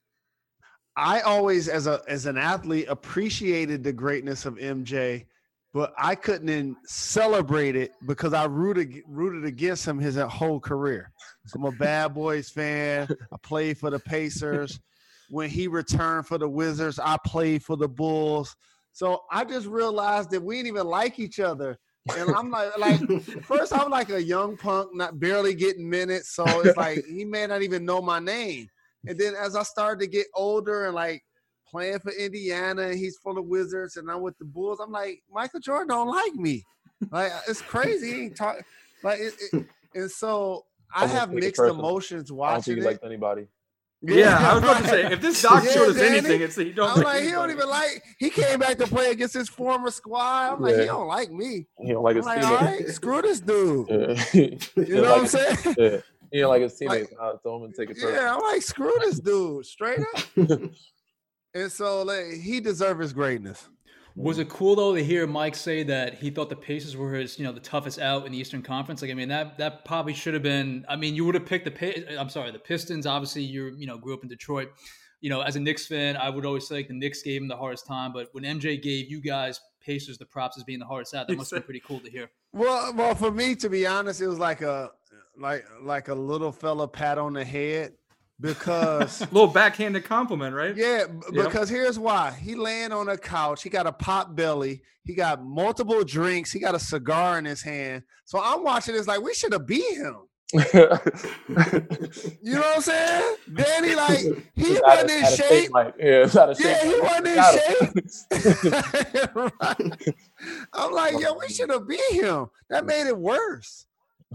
I always, as a as an athlete, appreciated the greatness of M J, but I couldn't celebrate it because I rooted rooted against him his whole career. So I'm a Bad Boys fan. I played for the Pacers. When he returned for the Wizards, I played for the Bulls. So I just realized that we didn't even like each other. And I'm like, like first I'm like a young punk, not barely getting minutes. So it's like he may not even know my name. And then as I started to get older and like playing for Indiana, and he's for the Wizards, and I'm with the Bulls, I'm like, Michael Jordan don't like me. Like it's crazy. He ain't talk like it, it, and so I Almost have take it mixed personal. emotions I don't watching think he it. liked anybody. Yeah, I was about to say, right. if this doc Yeah, showed us Danny. anything, it's that he don't. I'm like like, he don't anybody. even like. He came back to play against his former squad. I'm like, Yeah. he don't like me. He don't like I'm his like, all teammates. right, screw this dude. Yeah. He You don't know what like I'm his- saying? Yeah. He didn't like his Like- teammates. I told him to take it personal. Yeah, I'm like, screw this dude, straight up. And so like, he deserves his greatness. Was it cool though to hear Mike say that he thought the Pacers were his, you know, the toughest out in the Eastern Conference? Like, I mean, that that probably should have been. I mean, you would have picked the. Pa- I'm sorry, the Pistons. Obviously, you're, you know, grew up in Detroit. You know, as a Knicks fan, I would always say like the Knicks gave him the hardest time. But when M J gave you guys Pacers the props as being the hardest out, that must have been pretty cool to hear. Well, well, for me, to be honest, it was like a like like a little fella pat on the head because. little backhanded compliment, right? Yeah, b- Yep. because here's why. He laying on a couch. He got a pot belly. He got multiple drinks. He got a cigar in his hand. So I'm watching this like we should have beat him. You know what I'm saying? Danny, like, he It's wasn't out of- in out of shape. Mike. Yeah, it's out of Yeah, shape. he wasn't in Got him. Right. I'm like, yo, we should have beat him. That made it worse.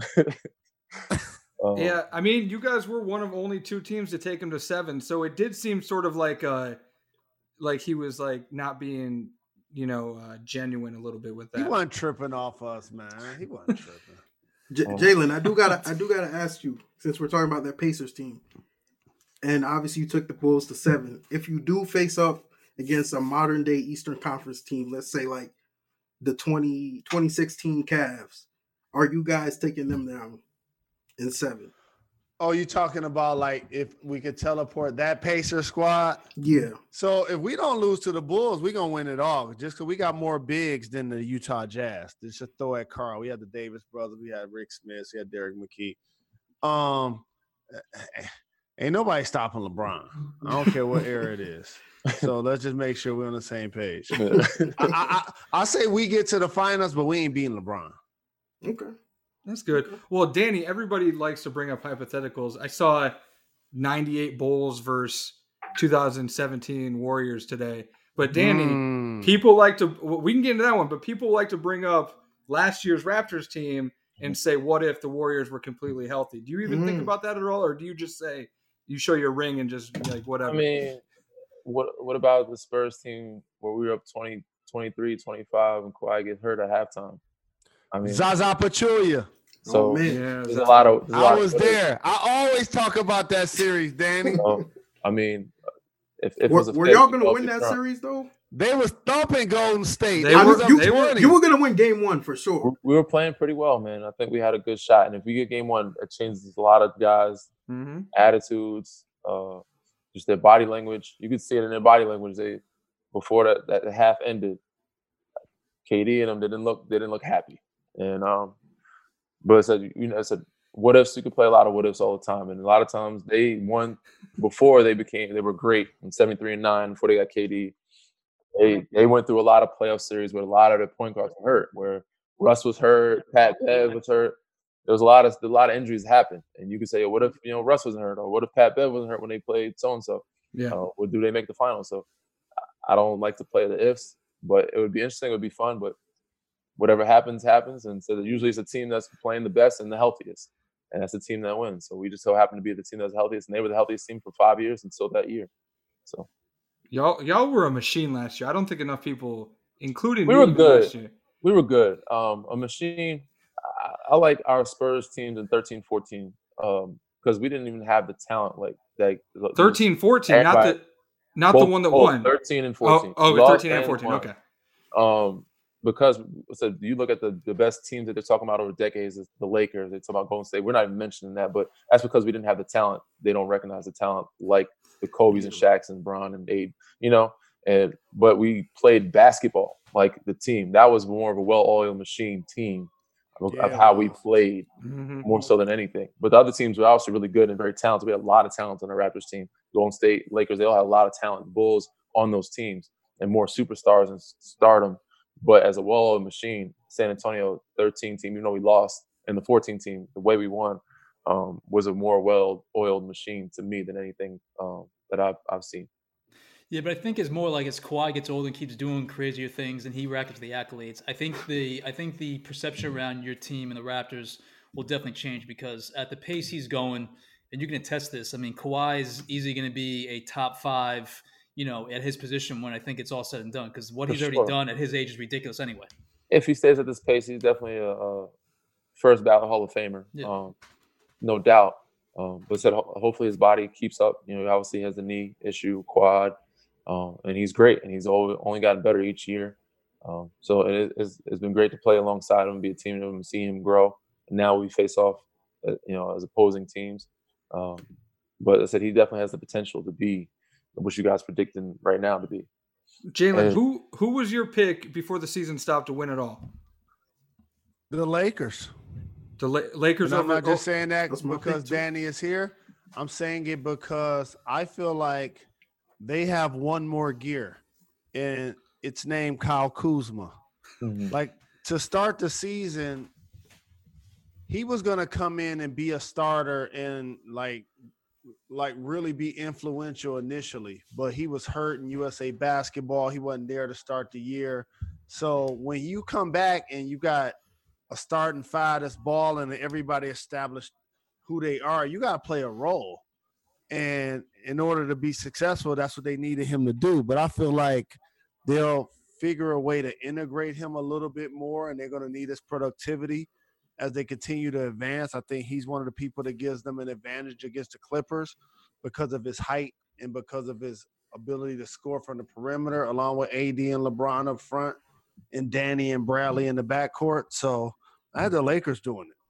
Um, Yeah, I mean, you guys were one of only two teams to take him to seven, so it did seem sort of like uh like he was like not being, you know, uh, genuine a little bit with He that. wasn't tripping off us, man. He wasn't tripping. J- Jalen, I do gotta, I do gotta ask you, since we're talking about that Pacers team, and obviously you took the Bulls to seven. If you do face up against a modern day Eastern Conference team, let's say like the twenty, twenty sixteen Cavs, are you guys taking them down in seven? Oh, you talking about like if we could teleport that Pacer squad? Yeah. So if we don't lose to the Bulls, we're going to win it all just because we got more bigs than the Utah Jazz. Just a throw at Carl. We had the Davis brothers. We had Rick Smith. We had Derek McKee. Um, ain't nobody stopping LeBron. I don't care what era it is. So let's just make sure we're on the same page. I, I, I, I say we get to the finals, but we ain't beating LeBron. Okay. That's good. Well, Danny, everybody likes to bring up hypotheticals. I saw ninety-eight Bulls versus two thousand seventeen Warriors today. But Danny, Mm. people like to, we can get into that one, but people like to bring up last year's Raptors team and say, what if the Warriors were completely healthy? Do you even think Mm. about that at all? Or do you just say, you show your ring and just like whatever? I mean, what what about the Spurs team where we were up twenty, twenty-three, twenty-five and Kawhi get hurt at halftime? I mean, Zaza Pachulia. so Oh, man. yeah, there's a that- lot of. there's a lot I of was footage. there. I always talk about that series, Danny. So, I mean, If, if it Were, was a were fit, y'all you gonna know, win if that you're- series though? They was thumping Golden State. They They I were- was know, up you, they were- twenty. you were gonna win game one for sure. we- we were playing pretty well, man. I think we had a good shot, and if we get game one, it changes a lot of guys' Mm-hmm. attitudes, uh, just their body language. You could see it in their body language. They before that that the half ended, K D and them didn't look they didn't look happy, and um, but I said you know I said what ifs. You could play a lot of what ifs all the time, and a lot of times they won before they became they were great in seventy-three and nine before they got K D. They they went through a lot of playoff series where a lot of their point guards were hurt, where Russ was hurt, Pat Bev was hurt. There was a lot of a lot of injuries happened, and you could say, what if you know Russ wasn't hurt, or what if Pat Bev wasn't hurt when they played so and so? Yeah. Uh, or do they make the finals? So I don't like to play the ifs, but it would be interesting. It would be fun, but whatever happens, happens. And so usually it's a team that's playing the best and the healthiest, and that's the team that wins. So we just so happen to be the team that's healthiest, and they were the healthiest team for five years until that year. So Y'all, y'all were a machine last year. I don't think enough people, including We me, were even good. last year. we were good. Um, a machine. I, I like our Spurs teams in thirteen, fourteen um, because we didn't even have the talent like like thirteen, fourteen, not Everybody- the not both- the one that both won. thirteen and Oh, fourteen. oh, Lost thirteen and fourteen. won. Okay. Um, because so you look at the, the best teams that they're talking about over decades is the Lakers. They talk about Golden State. We're not even mentioning that, but that's because we didn't have the talent. They don't recognize the talent like the Kobe's and Shaqs and Bron and Abe, you know. And but we played basketball like the team. That was more of a well-oiled machine team of, Yeah, of how it we was. played Mm-hmm. more so than anything. But the other teams were also really good and very talented. We had a lot of talent on the Raptors team. Golden State, Lakers, they all had a lot of talent. Bulls on those teams and more superstars and stardom. But as a well-oiled machine, San Antonio thirteen team, even though we lost, and the fourteen team, the way we won um, was a more well-oiled machine to me than anything um, that I've, I've seen. Yeah, but I think it's more like as Kawhi gets older and keeps doing crazier things and he racks the accolades. I think the I think the perception around your team and the Raptors will definitely change because at the pace he's going, and you can attest this. I mean, Kawhi is easily going to be a top five, you know, at his position when I think it's all said and done. Because what For he's already sure. done at his age is ridiculous anyway. If he stays at this pace, he's definitely a, a first ballot Hall of Famer, Yeah. um, no doubt. Um, but said ho- hopefully his body keeps up. You know, he obviously has a knee issue, quad, um, and he's great, and he's only, only gotten better each year. Um, so it, it's, it's been great to play alongside him, be a team of him, see him grow. And now we face off, uh, you know, as opposing teams. Um, but I said he definitely has the potential to be what you guys predicting right now to be. Jalen, And- who who was your pick before the season stopped to win it all? The Lakers. The La- Lakers And I'm over. not just oh, saying that That's my because pick, too. Danny is here. I'm saying it because I feel like they have one more gear, and it's named Kyle Kuzma. Like to start the season, he was gonna come in and be a starter and like, like really be influential initially, but he was hurt in U S A Basketball. He wasn't there to start the year. So when you come back and you got a starting five that's balling and everybody established who they are, you got to play a role. And in order to be successful, that's what they needed him to do. But I feel like they'll figure a way to integrate him a little bit more, and they're going to need his productivity as they continue to advance. I think he's one of the people that gives them an advantage against the Clippers because of his height and because of his ability to score from the perimeter, along with A D and LeBron up front and Danny and Bradley in the backcourt. So I had the Lakers doing it.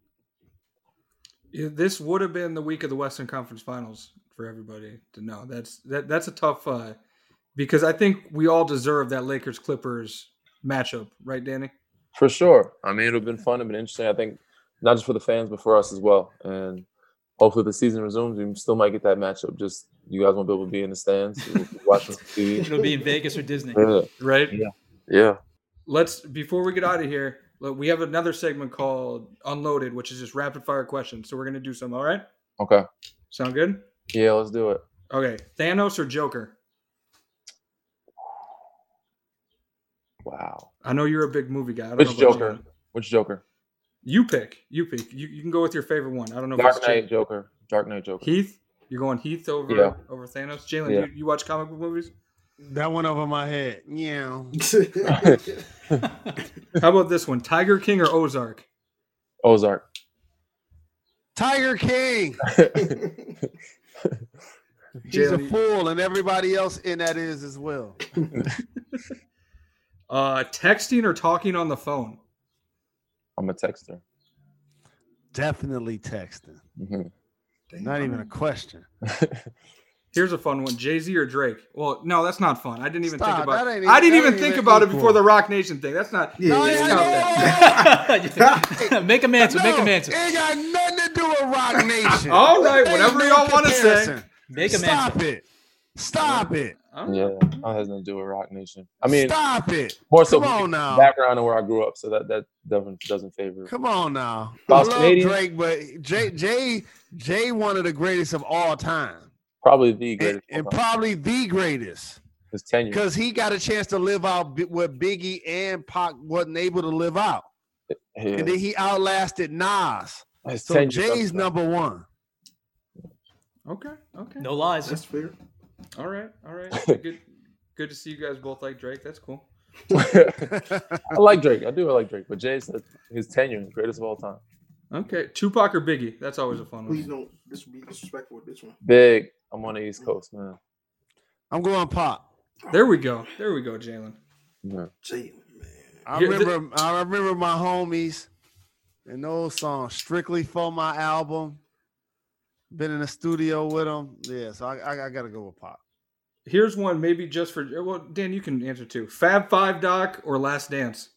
Yeah, this would have been the week of the Western Conference Finals for everybody to know. That's that. That's a tough uh, because I think we all deserve that Lakers Clippers matchup, right, Danny? For sure. I mean, it would have been fun and been interesting. I think not just for the fans, but for us as well. And hopefully, the season resumes. We still might get that matchup. Just you guys won't be able to be in the stands, we'll be watching T V. It'll be in Vegas or Disney. Yeah, Right. Yeah. yeah. Let's before we get out of here. Look, we have another segment called Unloaded, which is just rapid fire questions. So we're gonna do some. All right. Okay. Sound good? Yeah, let's do it. Okay. Thanos or Joker? Wow. I know you're a big movie guy. I don't Which know about Joker? you. Which Joker? You pick. You pick. You, you can go with your favorite one. I don't know if Dark it's Knight Jalen. Joker. Dark Knight Joker. Heath. You're going Heath over Yeah. over Thanos. Jalen, Yeah. you, you watch comic book movies? That went over my head. Yeah. How about this one? Tiger King or Ozark? Ozark. Tiger King. He's Jalen, a fool, and everybody else in that is as well. uh, texting or talking on the phone? I'm a texter. Definitely texting. Mm-hmm. Not even a question. Here's a fun one: Jay-Z or Drake? Well, no, that's not fun. I didn't even Stop, think about. that ain't I didn't even- even that think ain't about it equal. before the Rock Nation thing. That's not. Yeah, No, yeah, it yeah. ain't- no, make him answer. Make him no, answer. It ain't got nothing to do with Rock Nation. All right, Ain't whatever no y'all want to say. comparison. Make him Stop answer. it. Stop it. Oh. Yeah, that has nothing to do with Rock Nation. I mean, Stop it. more so Come from on now. background and where I grew up, so that that doesn't doesn't favor. Come on now. If I I was love Canadian- Drake, but Jay, Jay, Jay, one of the greatest of all time, Probably the and, greatest. and of all time. probably the greatest, His tenure. because he got a chance to live out bi- what Biggie and Pac wasn't able to live out, Yeah. and then he outlasted Nas. His So tenure Jay's does number one. Okay. Okay. No lies. That's fair. All right. All right. Good. Good to see you guys both like Drake. That's cool. that. I like Drake. I do I like Drake, but Jay said his tenure, greatest of all time. Okay. Tupac or Biggie? That's always a fun Please one. don't dis- be disrespectful with this one. Big. I'm on the East Coast, man. I'm going Pop. There we go. There we go, Jalen. Yeah. Jalen, man. I Here- remember, I remember my homies and those songs strictly for my album. Been in the studio with them. Yeah, so I, I, I got to go with Pop. Here's one, maybe just for well, Dan. You can answer too. Fab Five, Doc, or Last Dance?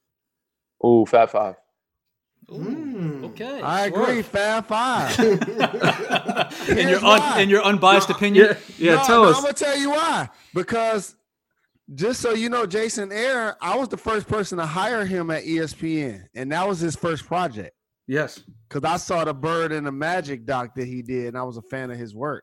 Ooh, Fat Five. Ooh, Mm. okay. I agree, Fab Five. in Here's your why. un, in your unbiased opinion. Yeah. Yeah. No, tell no, us. I'm gonna tell you why. Because just so you know, Jason Aaron, I was the first person to hire him at E S P N, and that was his first project. Yes. Because I saw the Bird and the Magic doc that he did, and I was a fan of his work.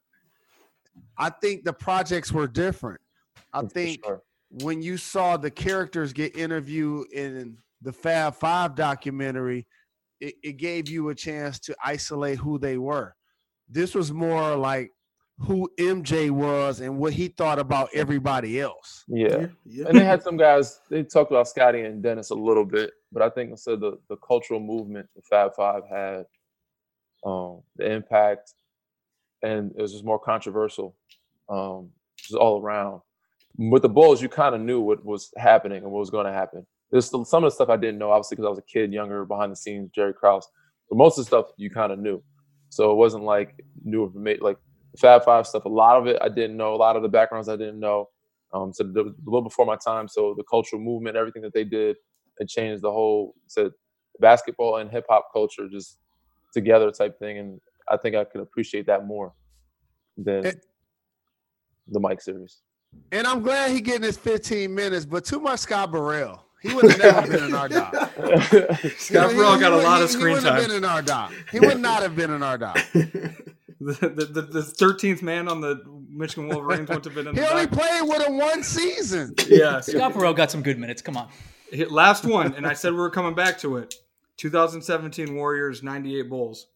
I think the projects were different. I For think sure. when you saw the characters get interviewed in the Fab Five documentary, it, it gave you a chance to isolate who they were. This was more like who M J was and what he thought about everybody else. Yeah. Yeah, yeah. And they had some guys, they talked about Scotty and Dennis a little bit, but I think instead the, the cultural movement the Fab Five had, um, the impact, and it was just more controversial, um, just all around. With the Bulls, you kind of knew what was happening and what was going to happen. There's some of the stuff I didn't know, obviously, because I was a kid, younger, behind the scenes, Jerry Krause. But most of the stuff you kind of knew. So it wasn't like new information, like the Fab Five stuff. A lot of it I didn't know. A lot of the backgrounds I didn't know. Um, so it was a little before my time. So the cultural movement, everything that they did, it changed the whole said basketball and hip hop culture just together type thing. And I think I could appreciate that more than It- the Mike series. And I'm glad he getting his fifteen minutes, but too much Scott Burrell. He would have never been in our doc. Scott He- Burrell he got a would- lot he- of He screen wouldn't have time. been in our doc. He would not have been in our doc. The, the, the, the thirteenth man on the Michigan Wolverines wouldn't have been in He the only doc. played with him one season. Yeah. Scott Burrell got some good minutes. Come on. Here, Last one, and I said we were coming back to it. twenty seventeen Warriors, ninety-eight Bulls.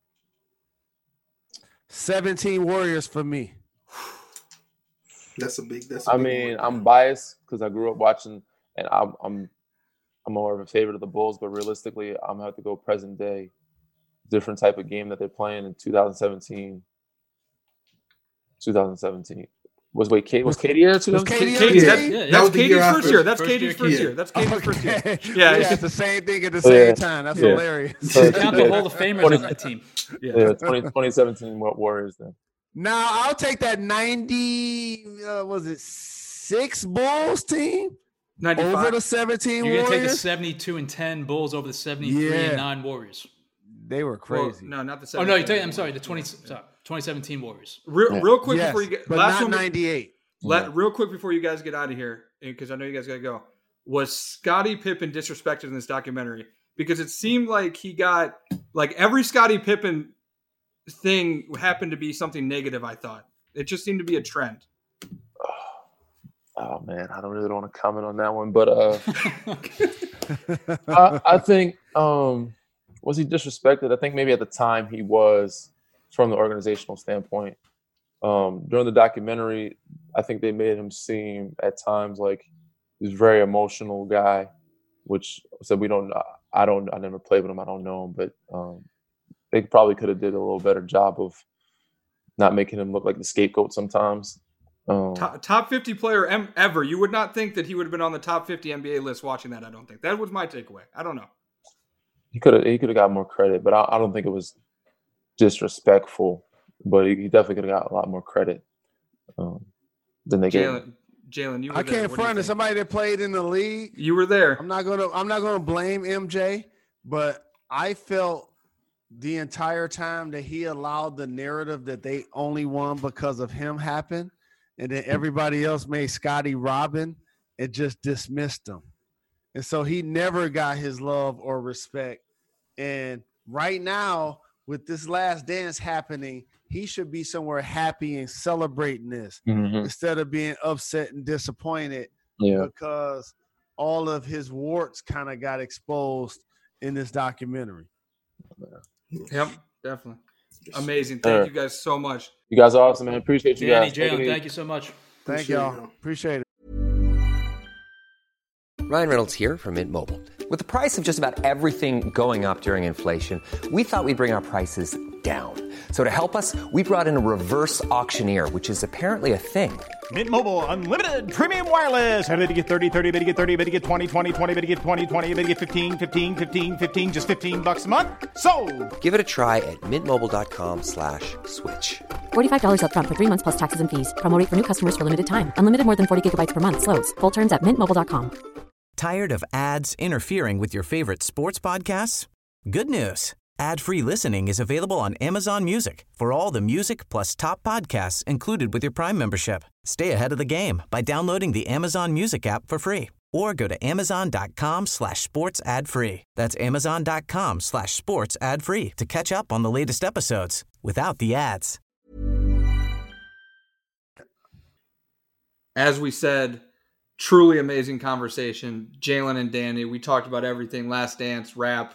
seventeen Warriors for me. That's a big. That's. A I big mean, one. I'm biased because I grew up watching, and I'm I'm I'm more of a favorite of the Bulls. But realistically, I'm gonna have to go present day, different type of game that they're playing in twenty seventeen. twenty seventeen was wait, Kate was Katie there? Was Katie twenty seventeen? on the Katie, that, team? Yeah, that that was was the Katie's year first after. year. That's First Katie's year, first Katie. year. That's Katie's first year. Okay. Yeah, we yeah. had the same thing at the Oh, same yeah. time. That's Yeah. hilarious. So- Count the Hall of Famers on that team. Yeah. Yeah, twenty, twenty seventeen Wa- Warriors then. Now I'll take that ninety. Uh, was it six Bulls team over ninety-five. the seventeen You're gonna take the Warriors? seventy-two and ten Bulls over the seventy-three Yeah. and nine Warriors. They were Well, crazy. no, not the Oh seventeen. no, you take. I'm sorry, the twenty. Sorry, twenty seventeen Warriors. Real, Yeah. real quick yes, before you get but last not one. ninety-eight. Let, real quick before you guys get out of here, because I know you guys gotta go. Was Scottie Pippen disrespected in this documentary? Because it seemed like he got like every Scottie Pippen thing happened to be something negative. I thought it just seemed to be a trend. Oh man, I don't really want to comment on that one, but uh, I, I think um, was he disrespected? I think maybe at the time he was, from the organizational standpoint. Um, during the documentary, I think they made him seem at times like he's a very emotional guy, which said we don't. I don't. I never played with him. I don't know him, but um, they probably could have did a little better job of not making him look like the scapegoat sometimes. Um, top, top fifty player em- ever. You would not think that he would have been on the top fifty N B A list watching that. I don't think that was my takeaway. I don't know. He could have he could have got more credit, but I, I don't think it was disrespectful. But he, he definitely could have got a lot more credit um, than they gave. Jalen, Jalen, you were I there. can't What do you front as think? somebody that played in the league. You were there. I'm not gonna I'm not gonna blame M J, but I felt the entire time that he allowed the narrative that they only won because of him happen, and then everybody else made Scottie Robin and just dismissed him. And so he never got his love or respect. And right now, with this last dance happening, he should be somewhere happy and celebrating this Mm-hmm. instead of being upset and disappointed Yeah. because all of his warts kind of got exposed in this documentary. Yep, definitely. Amazing. Thank Sure. you guys so much. You guys are awesome, man. Appreciate you Danny, guys. Take it Jalen, easy. thank you so much. Thank Appreciate y'all. y'all. Appreciate it. Ryan Reynolds here from Mint Mobile. With the price of just about everything going up during inflation, we thought we'd bring our prices down. So to help us, we brought in a reverse auctioneer, which is apparently a thing. Mint Mobile Unlimited Premium Wireless. How to get thirty, thirty, how to get thirty, how to get twenty, twenty, twenty, how to get twenty, twenty, how to get fifteen, fifteen, fifteen, fifteen, just fifteen bucks a month? Sold! Give it a try at mintmobile.com slash switch. forty-five dollars up front for three months plus taxes and fees. Promo rate for new customers for limited time. Unlimited more than forty gigabytes per month. Slows full terms at mint mobile dot com. Tired of ads interfering with your favorite sports podcasts? Good news. Ad-free listening is available on Amazon Music for all the music plus top podcasts included with your Prime membership. Stay ahead of the game by downloading the Amazon Music app for free or go to amazon.com slash sports ad free. That's amazon.com slash sports ad free to catch up on the latest episodes without the ads. As we said, truly amazing conversation. Jalen and Danny, we talked about everything. Last Dance, rap,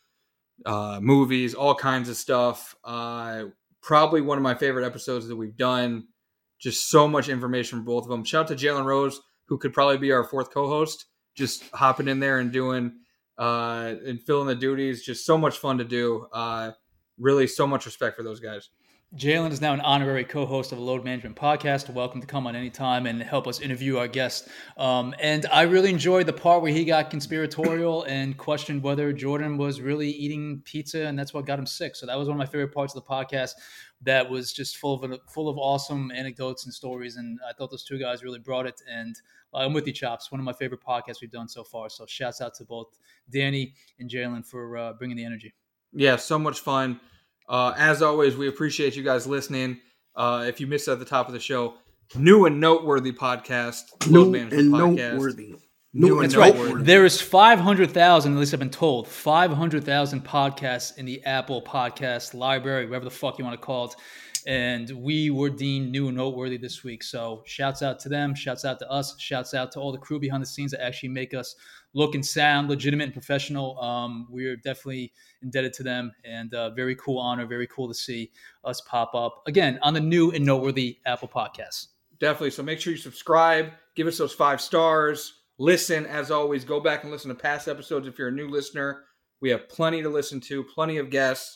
uh, movies, all kinds of stuff. Uh, probably one of my favorite episodes that we've done. Just so much information from both of them. Shout out to Jalen Rose, who could probably be our fourth co-host, just hopping in there and doing uh, and filling the duties. Just so much fun to do. Uh, really, so much respect for those guys. Jalen is now an honorary co-host of a Load Management podcast. Welcome to come on anytime and help us interview our guest. Um, and I really enjoyed the part where he got conspiratorial and questioned whether Jordan was really eating pizza and that's what got him sick. So that was one of my favorite parts of the podcast. That was just full of full of awesome anecdotes and stories. And I thought those two guys really brought it. And uh, I'm with you, Chops. One of my favorite podcasts we've done so far. So shouts out to both Danny and Jalen for uh, bringing the energy. Yeah, so much fun. Uh, as always, we appreciate you guys listening. Uh, if you missed it at the top of the show, new and noteworthy podcast, New Load Management and podcast. noteworthy. New New and and Right. noteworthy. There is five hundred thousand, at least I've been told, five hundred thousand podcasts in the Apple podcast library, whatever the fuck you want to call it. And we were deemed new and noteworthy this week. So shouts out to them. Shouts out to us. Shouts out to all the crew behind the scenes that actually make us look and sound legitimate and professional. Um, we're definitely indebted to them, and uh, very cool honor. Very cool to see us pop up again on the new and noteworthy Apple podcasts. Definitely. So make sure you subscribe, give us those five stars. Listen, as always, go back and listen to past episodes if you're a new listener. We have plenty to listen to, plenty of guests.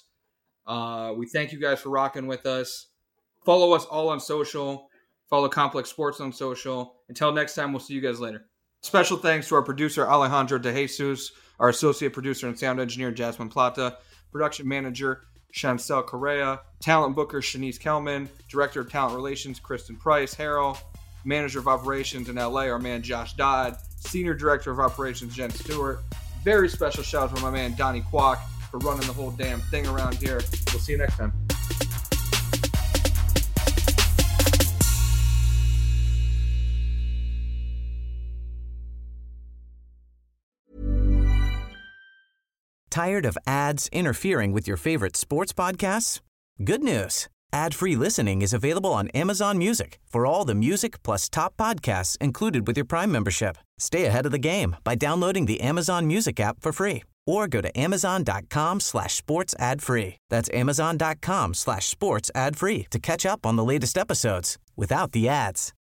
Uh, we thank you guys for rocking with us. Follow us all on social. Follow Complex Sports on social. Until next time, we'll see you guys later. Special thanks to our producer, Alejandro De Jesus, our associate producer and sound engineer, Jasmine Plata, production manager, Chancel Correa, talent booker, Shanice Kelman, director of talent relations, Kristen Price Harrell, manager of operations in L A, our man, Josh Dodd, senior director of operations, Jen Stewart. Very special shout out to my man, Donnie Kwok, for running the whole damn thing around here. We'll see you next time. Tired of ads interfering with your favorite sports podcasts? Good news. Ad-free listening is available on Amazon Music for all the music plus top podcasts included with your Prime membership. Stay ahead of the game by downloading the Amazon Music app for free or go to amazon.com slash sports ad free. That's amazon.com slash sports ad free to catch up on the latest episodes without the ads.